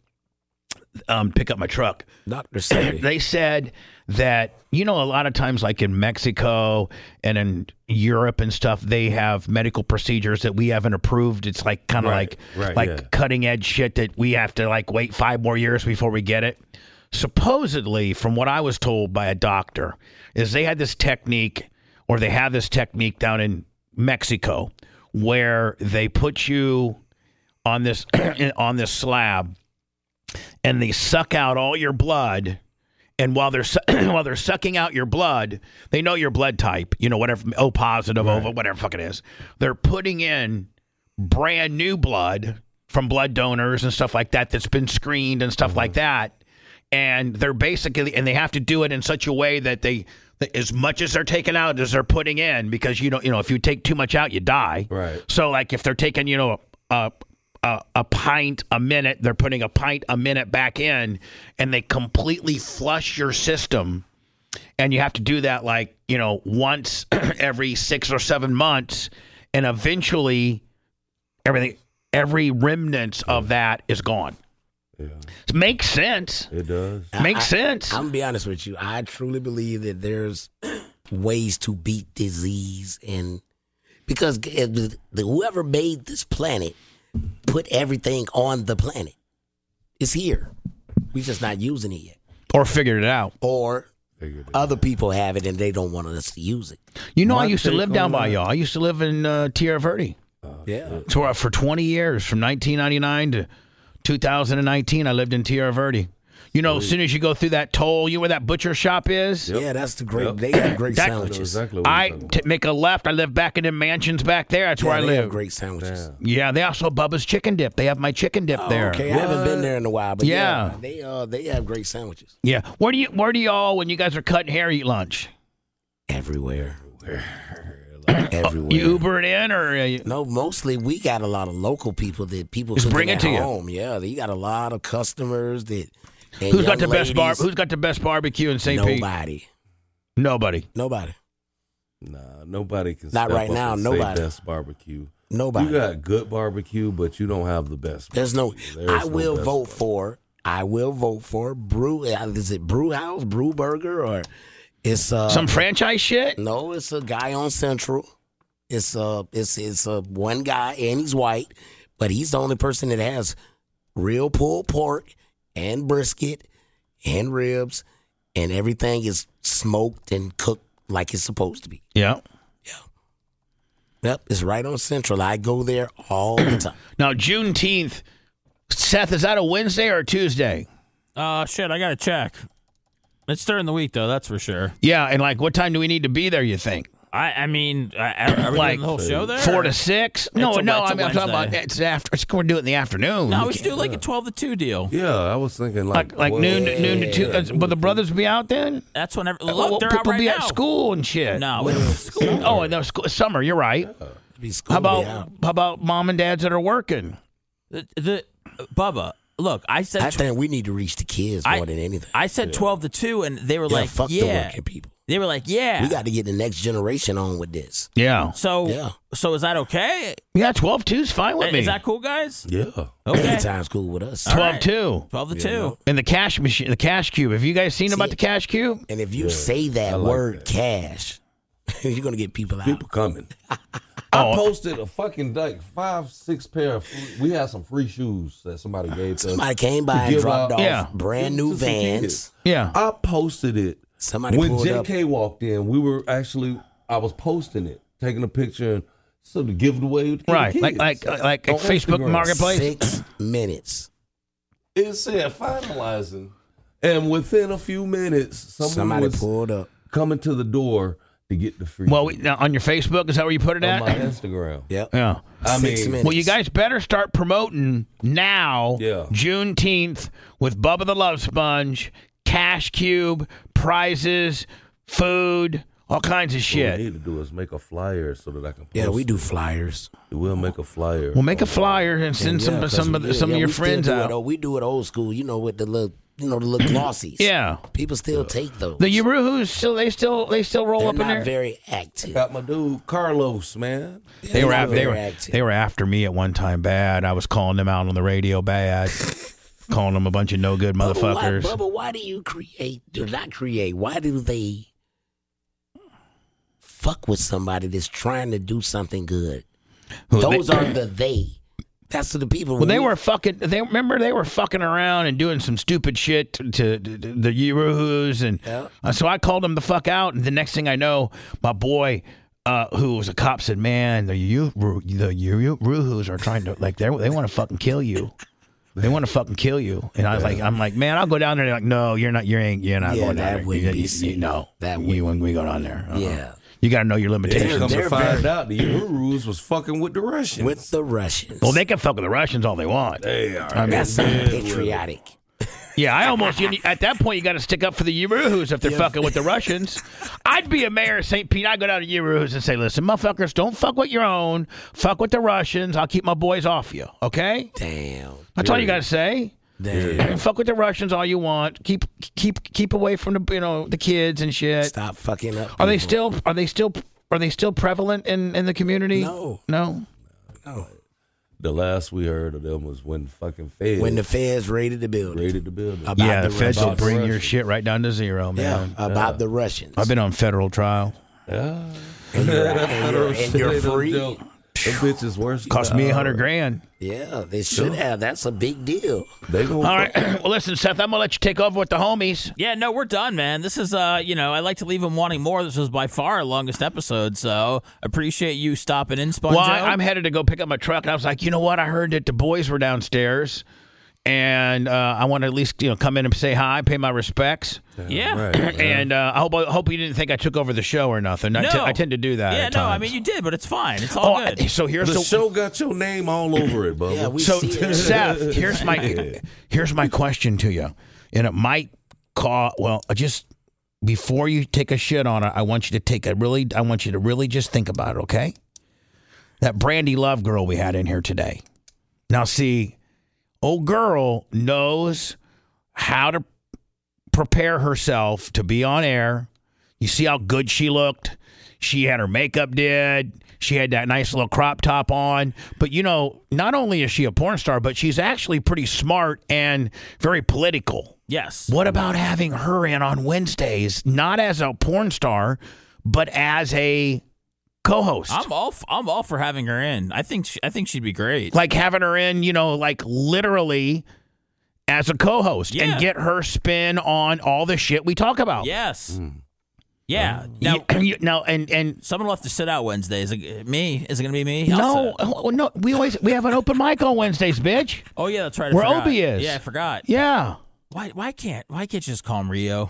Um, pick up my truck. Doctor Sebi. They said that, you know, a lot of times, like in Mexico and in Europe and stuff, they have medical procedures that we haven't approved. It's like kind of Right, like right, like yeah. cutting edge shit that we have to like wait five more years before we get it. Supposedly, from what I was told by a doctor, is they had this technique, or they have this technique down in Mexico, where they put you on this on this slab, and they suck out all your blood. And while they're su- while they're sucking out your blood, they know your blood type, you know, whatever, O positive, O, whatever fuck it is. They're putting in brand new blood from blood donors and stuff like that that's been screened and stuff like that. And they're basically, and they have to do it in such a way that they, that as much as they're taking out as they're putting in, because you don't, you know, if you take too much out, you die. Right. So like if they're taking, you know, a a, a pint a minute, they're putting a pint a minute back in, and they completely flush your system. And you have to do that like, you know, once every six or seven months, and eventually everything, every remnant of that is gone. Yeah. It makes sense. It does. Makes I- sense. I'm gonna be honest with you. I truly believe that there's ways to beat disease, and because the, the, whoever made this planet put everything on the planet. It's here. We're just not using it yet. Or figured it out. Or Figured it other out. people have it and they don't want us to use it. You know, I My used to take live down on by that- y'all. I used to live in uh, Tierra Verde. Yeah. So uh, for twenty years, from nineteen ninety-nine to two thousand nineteen, I lived in Tierra Verde. You know, as soon as you go through that toll, you know where that butcher shop is? Yeah, that's the great. Yep. They have great That- I know sandwiches. exactly what I you're talking t- make a left. I live back in the mansions back there. That's Yeah, where I they have live. great sandwiches. about. Yeah, they also have Bubba's Chicken Dip. They have my chicken dip Oh, there. okay, I haven't been there in a while, but yeah, Yeah. they uh they have great sandwiches Yeah. Where do you where do y'all when you guys are cutting hair eat lunch? everywhere. everywhere. You Uber it in, or uh, you, No, mostly we got a lot of local people that people Just cooking bring it at to you. home. Yeah, you got a lot of customers that. and who's got the young best bar? ladies. Who's got the best barbecue in Saint Pete? Nobody. Nobody. Nobody. Nah, nobody can. Not step right up now, and nobody. Say best barbecue. Nobody. You got good barbecue, but you don't have the best. There's no. barbecue. There's I no will best vote barbecue. for. I will vote for Brew. Is it Brew House, Brew Burger, or it's uh Some franchise shit. no? It's a guy on Central. It's uh it's it's a one guy and he's white, but he's the only person that has real pulled pork and brisket and ribs, and everything is smoked and cooked like it's supposed to be. Yeah. Yep, it's right on Central. I go there all the time. Now Juneteenth, Seth, is that a Wednesday or a Tuesday? Uh, shit, I gotta check. It's during the week though, that's for sure. Yeah, and like, what time do we need to be there? You think? I, I mean, I, are we Like, doing the whole show there? Four or- to six? No, a- no. it's I a mean, I'm talking about Wednesday. it's after. It's going to do it in the afternoon. No, You we should can't- do like a twelve to two deal. Yeah, I was thinking like like like well, noon to, noon to two. Yeah. Uh, will the brothers be out then? That's whenever. Look, Well, they're out people right be now. at school and shit. No, we don't have school. Oh, and no, school, summer. You're right. Be school How about day out. how about mom and dads that are working? The, the Bubba, look, I said I tw- think we need to reach the kids I- more than anything. I said twelve to two, and they were yeah, like, fuck the yeah. working people. They were like, yeah. We got to get the next generation on with this. Yeah, so, Yeah. so is that okay? yeah. Twelve two's fine with me. Is that cool, guys? Yeah. Okay. Anytime's cool with us. All Twelve right. two twelve to You two. know. and the cash machine, the cash cube. Have you guys seen about the cash cube? And if you say that I like word that. cash, you're going to get people out. People coming. Oh. I posted a fucking like five, six pair of free, we had some free shoes that somebody gave to us. Somebody came by to and give dropped out- off Yeah. brand to new some vans. kids. Yeah. I posted it. Somebody when pulled J up. K walked in, we were actually I was posting it, taking a picture and so to give it away to the Right, kids. like like like, like On Facebook Instagram. Marketplace. Six minutes. It said finalizing. And within a few minutes, someone Somebody was pulled up. coming to the door to get the free Well, we, now, on your Facebook, is that where you put it on at? my Instagram. Yep. Yeah. I Six mean, minutes. Well, you guys better start promoting now, Yeah. Juneteenth, with Bubba the Love Sponge, Cash Cube, prizes, food, all kinds of what shit. we need to do is make a flyer so that I can post Yeah, we it. do flyers. We'll make a flyer. We'll make a flyer and send And some yeah, 'cause some of we- the, some yeah, of your we still friends do it out. old- we do it old school, you know, with the little, you know, the little glossies. Yeah. People still take those. The Yaruhus still they still they still roll They're up in not there. very active. Got my dude Carlos, man. They They're were not after, they very were active. they were after me at one time bad. I was calling them out on the radio bad, calling them a bunch of no good Bubba, motherfuckers. Why, Bubba, why do you create, do not create, why do they fuck with somebody that's trying to do something good? Who, they- Those are the they. That's the people. Well, they we- were fucking. They remember they were fucking around and doing some stupid shit to, to, to the Yaruhus, and Yeah. uh, so I called them the fuck out. And the next thing I know, my boy, uh, who was a cop, said, "Man, the you the Yaruhus are trying to like they they want to fucking kill you. They want to fucking kill you." And I was like, "I'm like, man, I'll go down there." They're like, "No, you're not. You ain't. You're not Yeah, going down that there. wouldn't you, be you, you, safe. no, That you when we go down there. Uh-uh. Yeah. You got to know your Then limitations." come they're to find very- out the Urus was fucking with the Russians. with the Russians. Well, they can fuck with the Russians all they want. they are. I mean, That's unpatriotic. Yeah, I almost you, at that point you got to stick up for the Yaruhus if they're fucking with the Russians. I'd be a mayor of Saint Pete. I'd go down to Yaruhus and say, "Listen, motherfuckers, don't fuck with your own. Fuck with the Russians. I'll keep my boys off you. Okay? Damn. That's all you got to say. Damn. Fuck with the Russians all you want. Keep keep keep away from the you know the kids and shit. Stop fucking up. Are they people. still are they still are they still prevalent in in the community? No. No. No. The last we heard of them was when fucking Feds When the feds raided the building. raided the building. About Yeah, the the feds will Russians. bring your Russians. shit right down to zero, Yeah, man. about the Russians. I've been on federal trial. Yeah. And you're- That and federal you're- and shit you're ain't no free. joke. Them bitches worse. Cost me a hundred grand. Yeah, they should have. That's a big deal. They gonna All right. Well, listen, Seth, I'm gonna let you take over with the homies. Yeah, no, we're done, man. This is, uh, you know, I like to leave them wanting more. This was by far our longest episode, so appreciate you stopping in, Sponjo. Well, I, I'm headed to go pick up my truck, and I was like, you know what? I heard that the boys were downstairs, and uh, I want to at least you know come in and say hi, pay my respects. yeah. Right, right. And uh, I hope I hope you didn't think I took over the show or nothing. I, No. t- I tend to do that. Yeah, at no, I times. mean, you did, but it's fine. It's all Oh, good. so here's The the, show got your name all over it, Bubba. Yeah, we so see it. Seth. Here's my here's my question to you, and it might cause well, just before you take a shit on her, I want you to take a really, I want you to really just think about it, okay? That Brandy Love girl we had in here today. Now, see, old girl knows how to prepare herself to be on air. You see how good she looked? She had her makeup did. She had that nice little crop top on. But, you know, not only is she a porn star, but she's actually pretty smart and very political. Yes. What about having her in on Wednesdays, not as a porn star, but as a co-host? I'm all f- I'm all for having her in. I think she, I think she'd be great. Like having her in, you know, like literally as a co-host Yeah. and get her spin on all the shit we talk about. Yes. Yeah. Now, Now, you, now and and someone will have to sit out Wednesday. Is it me? Is it going to be me? I'll no, sit out. oh, no, we always we have an open mic on Wednesdays, bitch. Oh yeah, that's right. I Where forgot. Obi is. Yeah, I forgot. Yeah. Why? Why can't? Why can't you just call him Rio?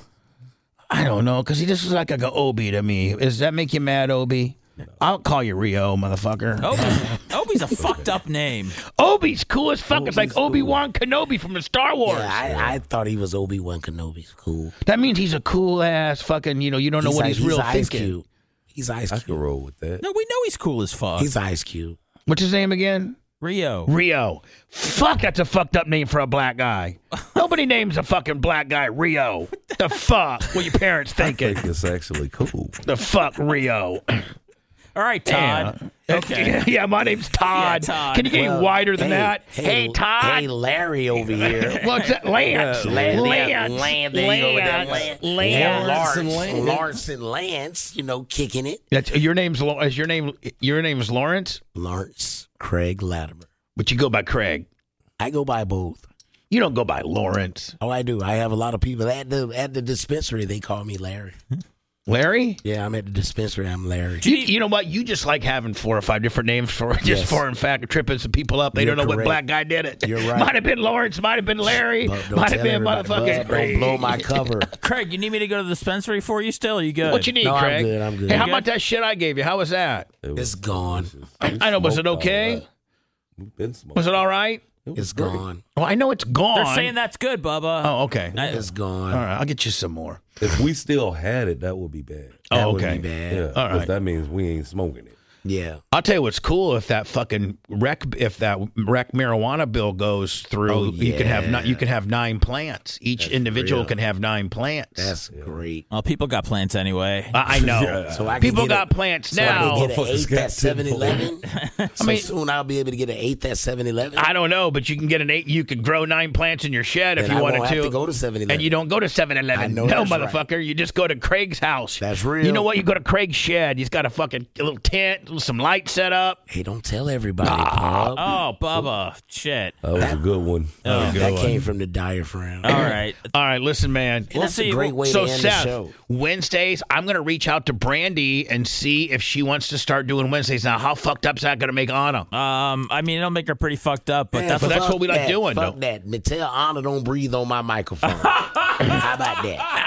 I don't know, because he just was like a Obi to me. Does that make you mad, Obi? I'll call you Rio, motherfucker. Obi's, Obi's a fucked up name. Obi's cool as fuck. It's like Obi's cool. Obi-Wan Kenobi from the Star Wars. Yeah, I, I thought he was Obi-Wan Kenobi's cool. That means he's a cool ass fucking, you know, you don't know what like- he's, real Ice thinking. Cube. He's Ice I Cube. can roll with that. No, we know he's cool as fuck. He's Ice Cube. What's his name again? Rio. Rio. Fuck, that's a fucked up name for a black guy. Nobody names a fucking black guy Rio. The fuck? What your parents I thinking? think it's actually cool. The fuck, Rio. All right, Todd. Yeah. Okay. Yeah, my name's Todd. Yeah, Todd. Can you get Well, wider than hey, that? Hey, Todd. Hey, Larry over here. What's that? Lance. Yeah, Lance. Lance. Lance. Lance. There you go with that Lance. Lance. Lance. Lawrence and Lance. Lawrence and Lance, you know, kicking it. That's your name's Lo- is your name your name is Lawrence, Lawrence Craig Latimer. but you go by Craig. I go by both. You don't go by Lawrence. Oh, I do. I have a lot of people at the at the dispensary. They call me Larry. Larry? Yeah, I'm at the dispensary. I'm Larry. You, you know what? You just like having four or five different names for just Yes. for in fact tripping some people up. They You're don't know what correct. black guy did it. You're right. Might have been Lawrence. Might have been Larry. But don't Might tell have been everybody, motherfucking bud. Craig. Don't blow my cover. Craig, you need me to go to the dispensary for you still? Or you good? What you need, No, I'm Craig? good, I'm good. Hey, how You about good? that shit I gave you? How was that? It It's gone. I know. Was it okay? We've been smoking. Was it all right? It was It's great. gone. Well, I know it's gone. They're saying that's good, Bubba. Oh, okay. I- It's gone. All right, I'll get you some more. If we still had it, that would be bad. That Oh, would okay. be bad. Yeah, All 'cause right. that means we ain't smoking it. Yeah. I'll tell you what's cool if that fucking rec if that rec marijuana bill goes through. Oh, You can have ni- yeah. you can have nine plants. Each That's individual real. can have nine plants. That's great. Well, people got plants anyway. I, I know. So I can People get a- got plants So I now. can get an Motherfuckers eighth got at seven eleven. So mean- soon I'll be able to get an eighth at seven eleven. I don't know, but you can get an eight. You could grow nine plants in your shed if Then you I wanted won't have to go to seven eleven. And you don't go to seven I eleven. know No, that's right. motherfucker. You just go to Craig's house. That's real. You know what? You go to Craig's shed. He's got a fucking little tent, some lights set up. Hey, don't tell everybody, Pub. Oh, Bubba. Shit. That was a good one. Oh, that came from the diaphragm. all right. All right, listen, man. And that's see. a great way So to end Seth, the show. Wednesdays, I'm gonna reach out to Brandy and see if she wants to start doing Wednesdays. Now, how fucked up's that gonna make Anna? Um, I mean, it'll make her pretty fucked up, but Man, that's but that's fuck what we like that. doing, Fuck though. that. Me tell Anna don't breathe on my microphone. How about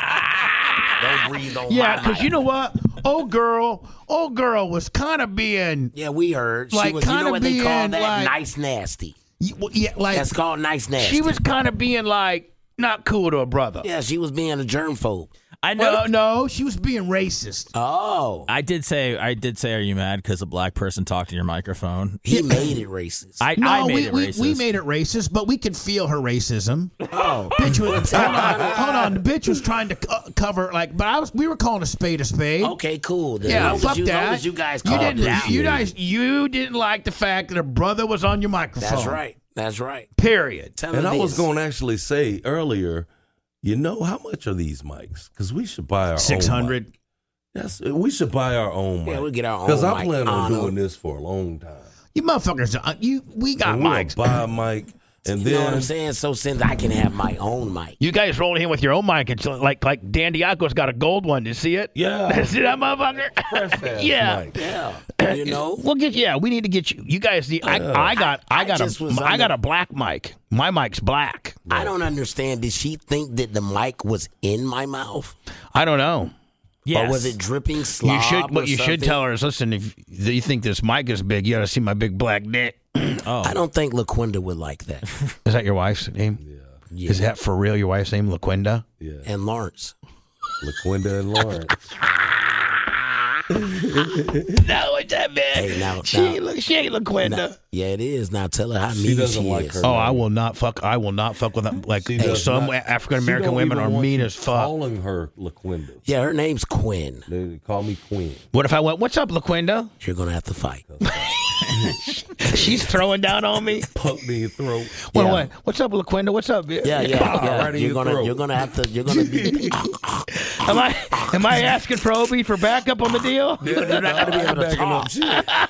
that? Don't breathe on Yeah, my because you know what? Old girl, old girl was kind of being, Yeah, we heard. She Like, was, you kinda know what they call being that? like- Nice nasty. yeah, like That's called nice nasty. she was kind of being like not cool to her brother. Yeah, she was being a germphobe. I know. Well, no, she was being racist. Oh. I did say, I did say, are you mad because a black person talked in your microphone? He made it racist. I, No, I made we, it we, racist. we made it racist, but we could feel her racism. oh. Bitch was hold on, hold on. The bitch was trying to co- cover like, but I was. We were calling a spade a spade. Okay, cool. Then Yeah, long fuck as you, that. Long as you guys you called didn't. it out. You guys. You didn't like the fact that her brother was on your microphone. That's right. That's right. Period. Tell And her I was this. going to actually say earlier, you know, how much are these mics? Because we should buy our Six own hundred. mic. Yes, we should buy our own mic. Yeah, we'll get our own Because I mic. plan on Anna. doing this for a long time. You motherfuckers. uh, You. We got And we'll mics. buy a mic, and You know what then I'm saying? So since I can have my own mic. You guys rolling in with your own mic. It's like like Dan Diaco's got a gold one. Did you see it? Yeah. See that motherfucker? Fresh-ass Yeah. mic. Yeah. You know? We'll get. Yeah, we need to get you. You guys need. I, I got. I, I got just a. was I on got the- a black mic. My mic's black. I don't understand. Did she think that the mic was in my mouth? I don't know. Yes. Or was it dripping slob? You should. or What you should something? tell her is, listen. If you think this mic is big, you got to see my big black dick. Oh. I don't think LaQuinda would like that. Is that your wife's name? Yeah. Is that for real? Your wife's name, LaQuinda? Yeah. And Lawrence. LaQuinda and Lawrence. No, it's that man. Hey, now, she, now, ain't look, she ain't LaQuinda. Now, yeah, it is. Now tell her how She mean doesn't she like is. her. Oh, I will not fuck. I will not fuck with them. Like She you know, does some not- African she American don't women even are want mean you as fuck. Calling her LaQuinda. Yeah, her name's Quinn. They call me Queen. What if I went? What's up, LaQuinda? You're gonna have to fight. She's throwing down on me. Punk me in your throat. What, Yeah. what? What's up, LaQuinda? What's up? Yeah, yeah, yeah. Right in You're your gonna, throat. you're gonna have to. You're gonna be. Am I? Am I asking for Obi for backup on the deal? You're not gonna be able to Backing talk. up shit.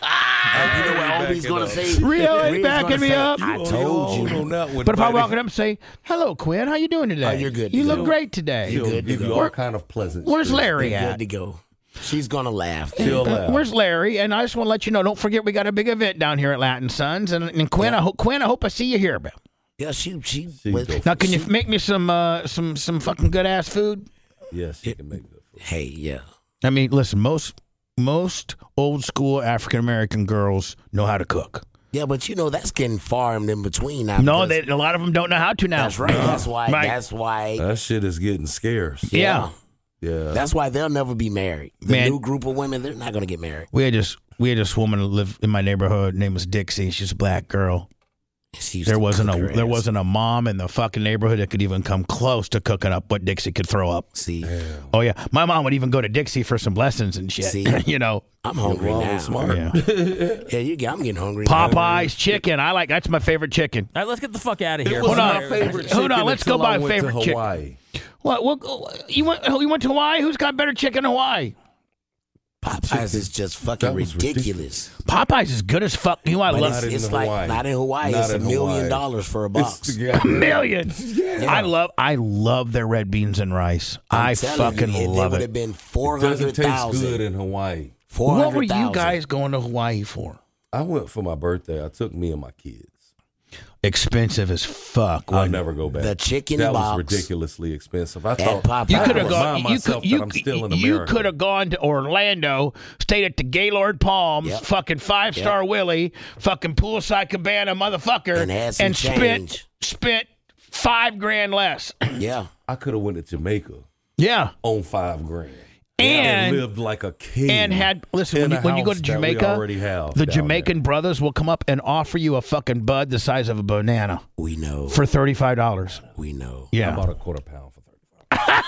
And you know what Obi's Backing gonna up. say? Rio ain't Rio's backing gonna me say, up. I You told on- you. on that one, But if I buddy. walk up and say, "Hello, Quinn, how you doing today? Oh, you're good You to look go. great today. You're She'll good to give you go. all kind of pleasant. Where's shit. Larry You're at? good to go. She's gonna laugh. She'll Uh, laugh. Where's Larry? And I just want to let you know, don't forget we got a big event down here at Latin Sons. And, and Quinn, Yeah. I hope Quinn, I hope I see you here, bro. Yeah, she she. She with- go Now, can you she- make me some uh, some some fucking good ass food? Yes, she can make good food. Hey, yeah. I mean, listen, most most old school African American girls know how to cook. Yeah, but you know that's getting far and in between now. No, because- they, a lot of them don't know how to now. That's right. That's why. Right. That's why. That shit is getting scarce. Yeah. Yeah. That's why they'll never be married. The Man. new group of women, they're not gonna get married. We had this we had this woman who lived in my neighborhood. Her name was Dixie. She's a black girl. She used There to wasn't cook a her there ass. wasn't a mom in the fucking neighborhood that could even come close to cooking up what Dixie could throw up. See, Oh yeah, my mom would even go to Dixie for some lessons and shit. See? you know, I'm hungry Your mom now. was smart. yeah. Yeah, you get. I'm getting hungry. now. Popeyes chicken. I like that's my favorite chicken. All right, let's get the fuck out of here. It was Hold on. my favorite Hold on, chicken let's go until I by went favorite to chicken. Hawaii. What? What? You went? You went to Hawaii? Who's got better chicken in Hawaii? Popeyes is just fucking That was ridiculous. Popeyes is good as fuck. You know I But love it's, Not in it's Hawaii. like not in Hawaii. Not it's a in million Hawaii. dollars for a box. It's, yeah, a million. I love I love their red beans and rice. I'm I telling fucking you, love it would it. have been four It doesn't hundred taste good thousand. in Hawaii. Four What were hundred you thousand. guys going to Hawaii for? I went for my birthday. I took me and my kids. Expensive as fuck. I'll wasn't it? never go back. The chicken that box was ridiculously expensive. I at thought Popeyes. You I could have would gone. remind You myself could. You, that I'm still in you America. could have gone to Orlando, stayed at the Gaylord Palms, Yep. fucking five star Willie, fucking poolside cabana, motherfucker, And had some spent change. spent five grand less. Yeah. I could have went to Jamaica yeah, on five grand and lived like a king. and had listen in when you, a when you go house to that we Jamaica, already have the down Jamaican there. brothers will come up and offer you a fucking bud the size of a banana We know. for thirty five dollars. we know. I Yeah, bought a quarter pound for thirty-five.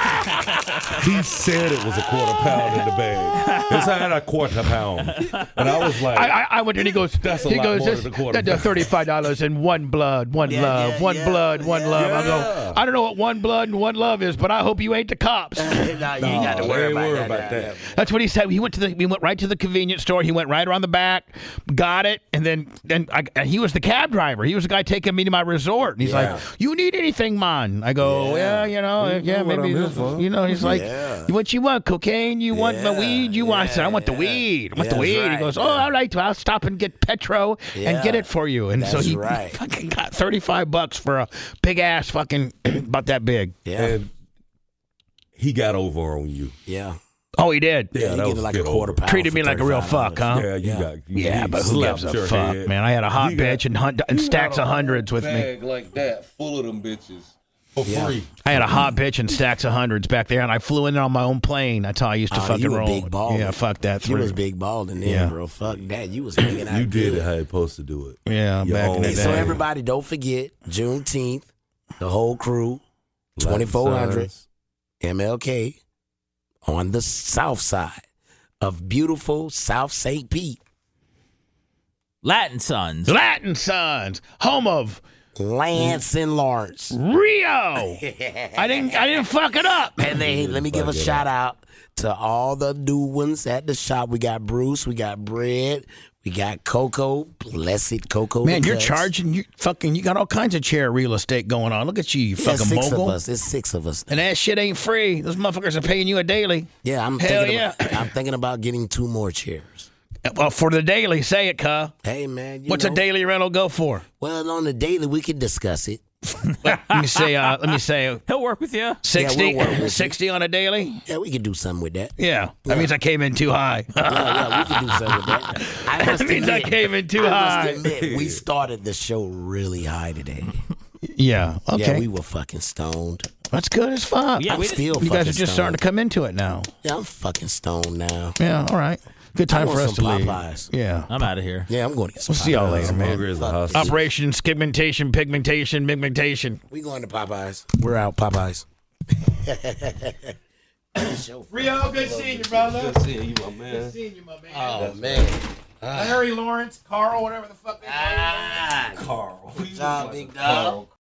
He said it was a quarter pound in the bag. It's had a quarter pound, and I was like, I, I, I went and he goes, That's a he lot goes, more this, than a quarter that's thirty-five dollars and one blood, one Yeah, love, yeah, one yeah, blood, one yeah. love. I Yeah. go, I don't know what one blood and one love is, but I hope you ain't the cops. Nah, you ain't got to "Oh, worry ain't about worry that. about that." That's what he said. He went to the, we went right to the convenience store. He went right around the back, got it, and then then I, and he was the cab driver. He was the guy taking me to my resort. And he's Yeah. like, "You need anything, man?" I go, Yeah. "Yeah, you know, You yeah, know what maybe." I'm here for. You know, he's like, Yeah. "What you want? Cocaine? You want the Yeah, weed? You want?" I said, "I want the yeah. weed. I want the That's weed." He right, goes, "Oh, yeah. all right. Well, I'll stop and get Petro and Yeah. get it for you." And so That's he right. fucking got thirty-five bucks for a big ass fucking about that big. Yeah. And he got over on you. Yeah. Oh, he did. Yeah, Yeah, you that get was like a a bit quarter over. pound. Treated for me like a real thirty-five fuck, huh? Yeah, you Yeah. got. You, Yeah, he but who gives slapped a your fuck, head. man? I had a hot You got- bitch and, hun- and you stacks got of a hundreds with me. bag like that, full of them bitches for Yeah. free. I had a hot bitch and stacks of hundreds back there, and I flew in on my own plane. That's how I used to Oh, fucking you a roll. big baller. Yeah, fuck that. You Through. was big balling then, Yeah. bro. Fuck that. You was hanging out. You did good. it how you supposed to do it. Yeah, Your back in own the Hey, day. so everybody, don't forget Juneteenth, the whole crew, twenty-four hundred M L K on the south side of beautiful South Saint Pete. Latin Sons. Latin Sons, home of Lance and Lawrence. Rio. I didn't. I didn't fuck it up. And they, let me give a fuck it shout out to all the new ones at the shop. We got Bruce, we got Bread, we got Coco, blessed Coco. Man, the you're Cuts. charging. You fucking. You got all kinds of chair real estate going on. Look at you, you Yeah, fucking six mogul. of us. It's six of us. And that shit ain't free. Those motherfuckers are paying you a daily. Yeah, I'm Hell thinking yeah. About, I'm thinking about getting two more chairs. Well, for the daily, say it, cuh. Hey man, you What's know, a daily rental go for? Well, on the daily we can discuss it. Let me say. Uh, let me say. He'll work with you. sixty, we'll work with you. sixty on a daily. Yeah, we can do something with that. Yeah, that means I came in too high. Yeah, yeah, we can do something with that. I must That means I admit, came in too I high. must admit, we started the show really high today. Yeah. Okay. Yeah, we were fucking stoned. That's good as fuck. Yeah, I'm we still You guys fucking are just stoned. starting to come into it now. Yeah, I'm fucking stoned now. Yeah, all right. Good time I for want us to some leave. Popeyes. Yeah. I'm out of here. Yeah, I'm going to get some We'll see y'all Popeyes. later, I'm man. hungry as a Fuck. hostage. Operation Skigmentation, Pigmentation, Pigmentation. We going to Popeyes. We're out, Popeyes. Rio, good seeing you, brother. Good seeing you, my man. Good seeing you, my man. Oh, man. Larry Lawrence, Carl, whatever the fuck they call you. Ah, Carl. good job, big dog.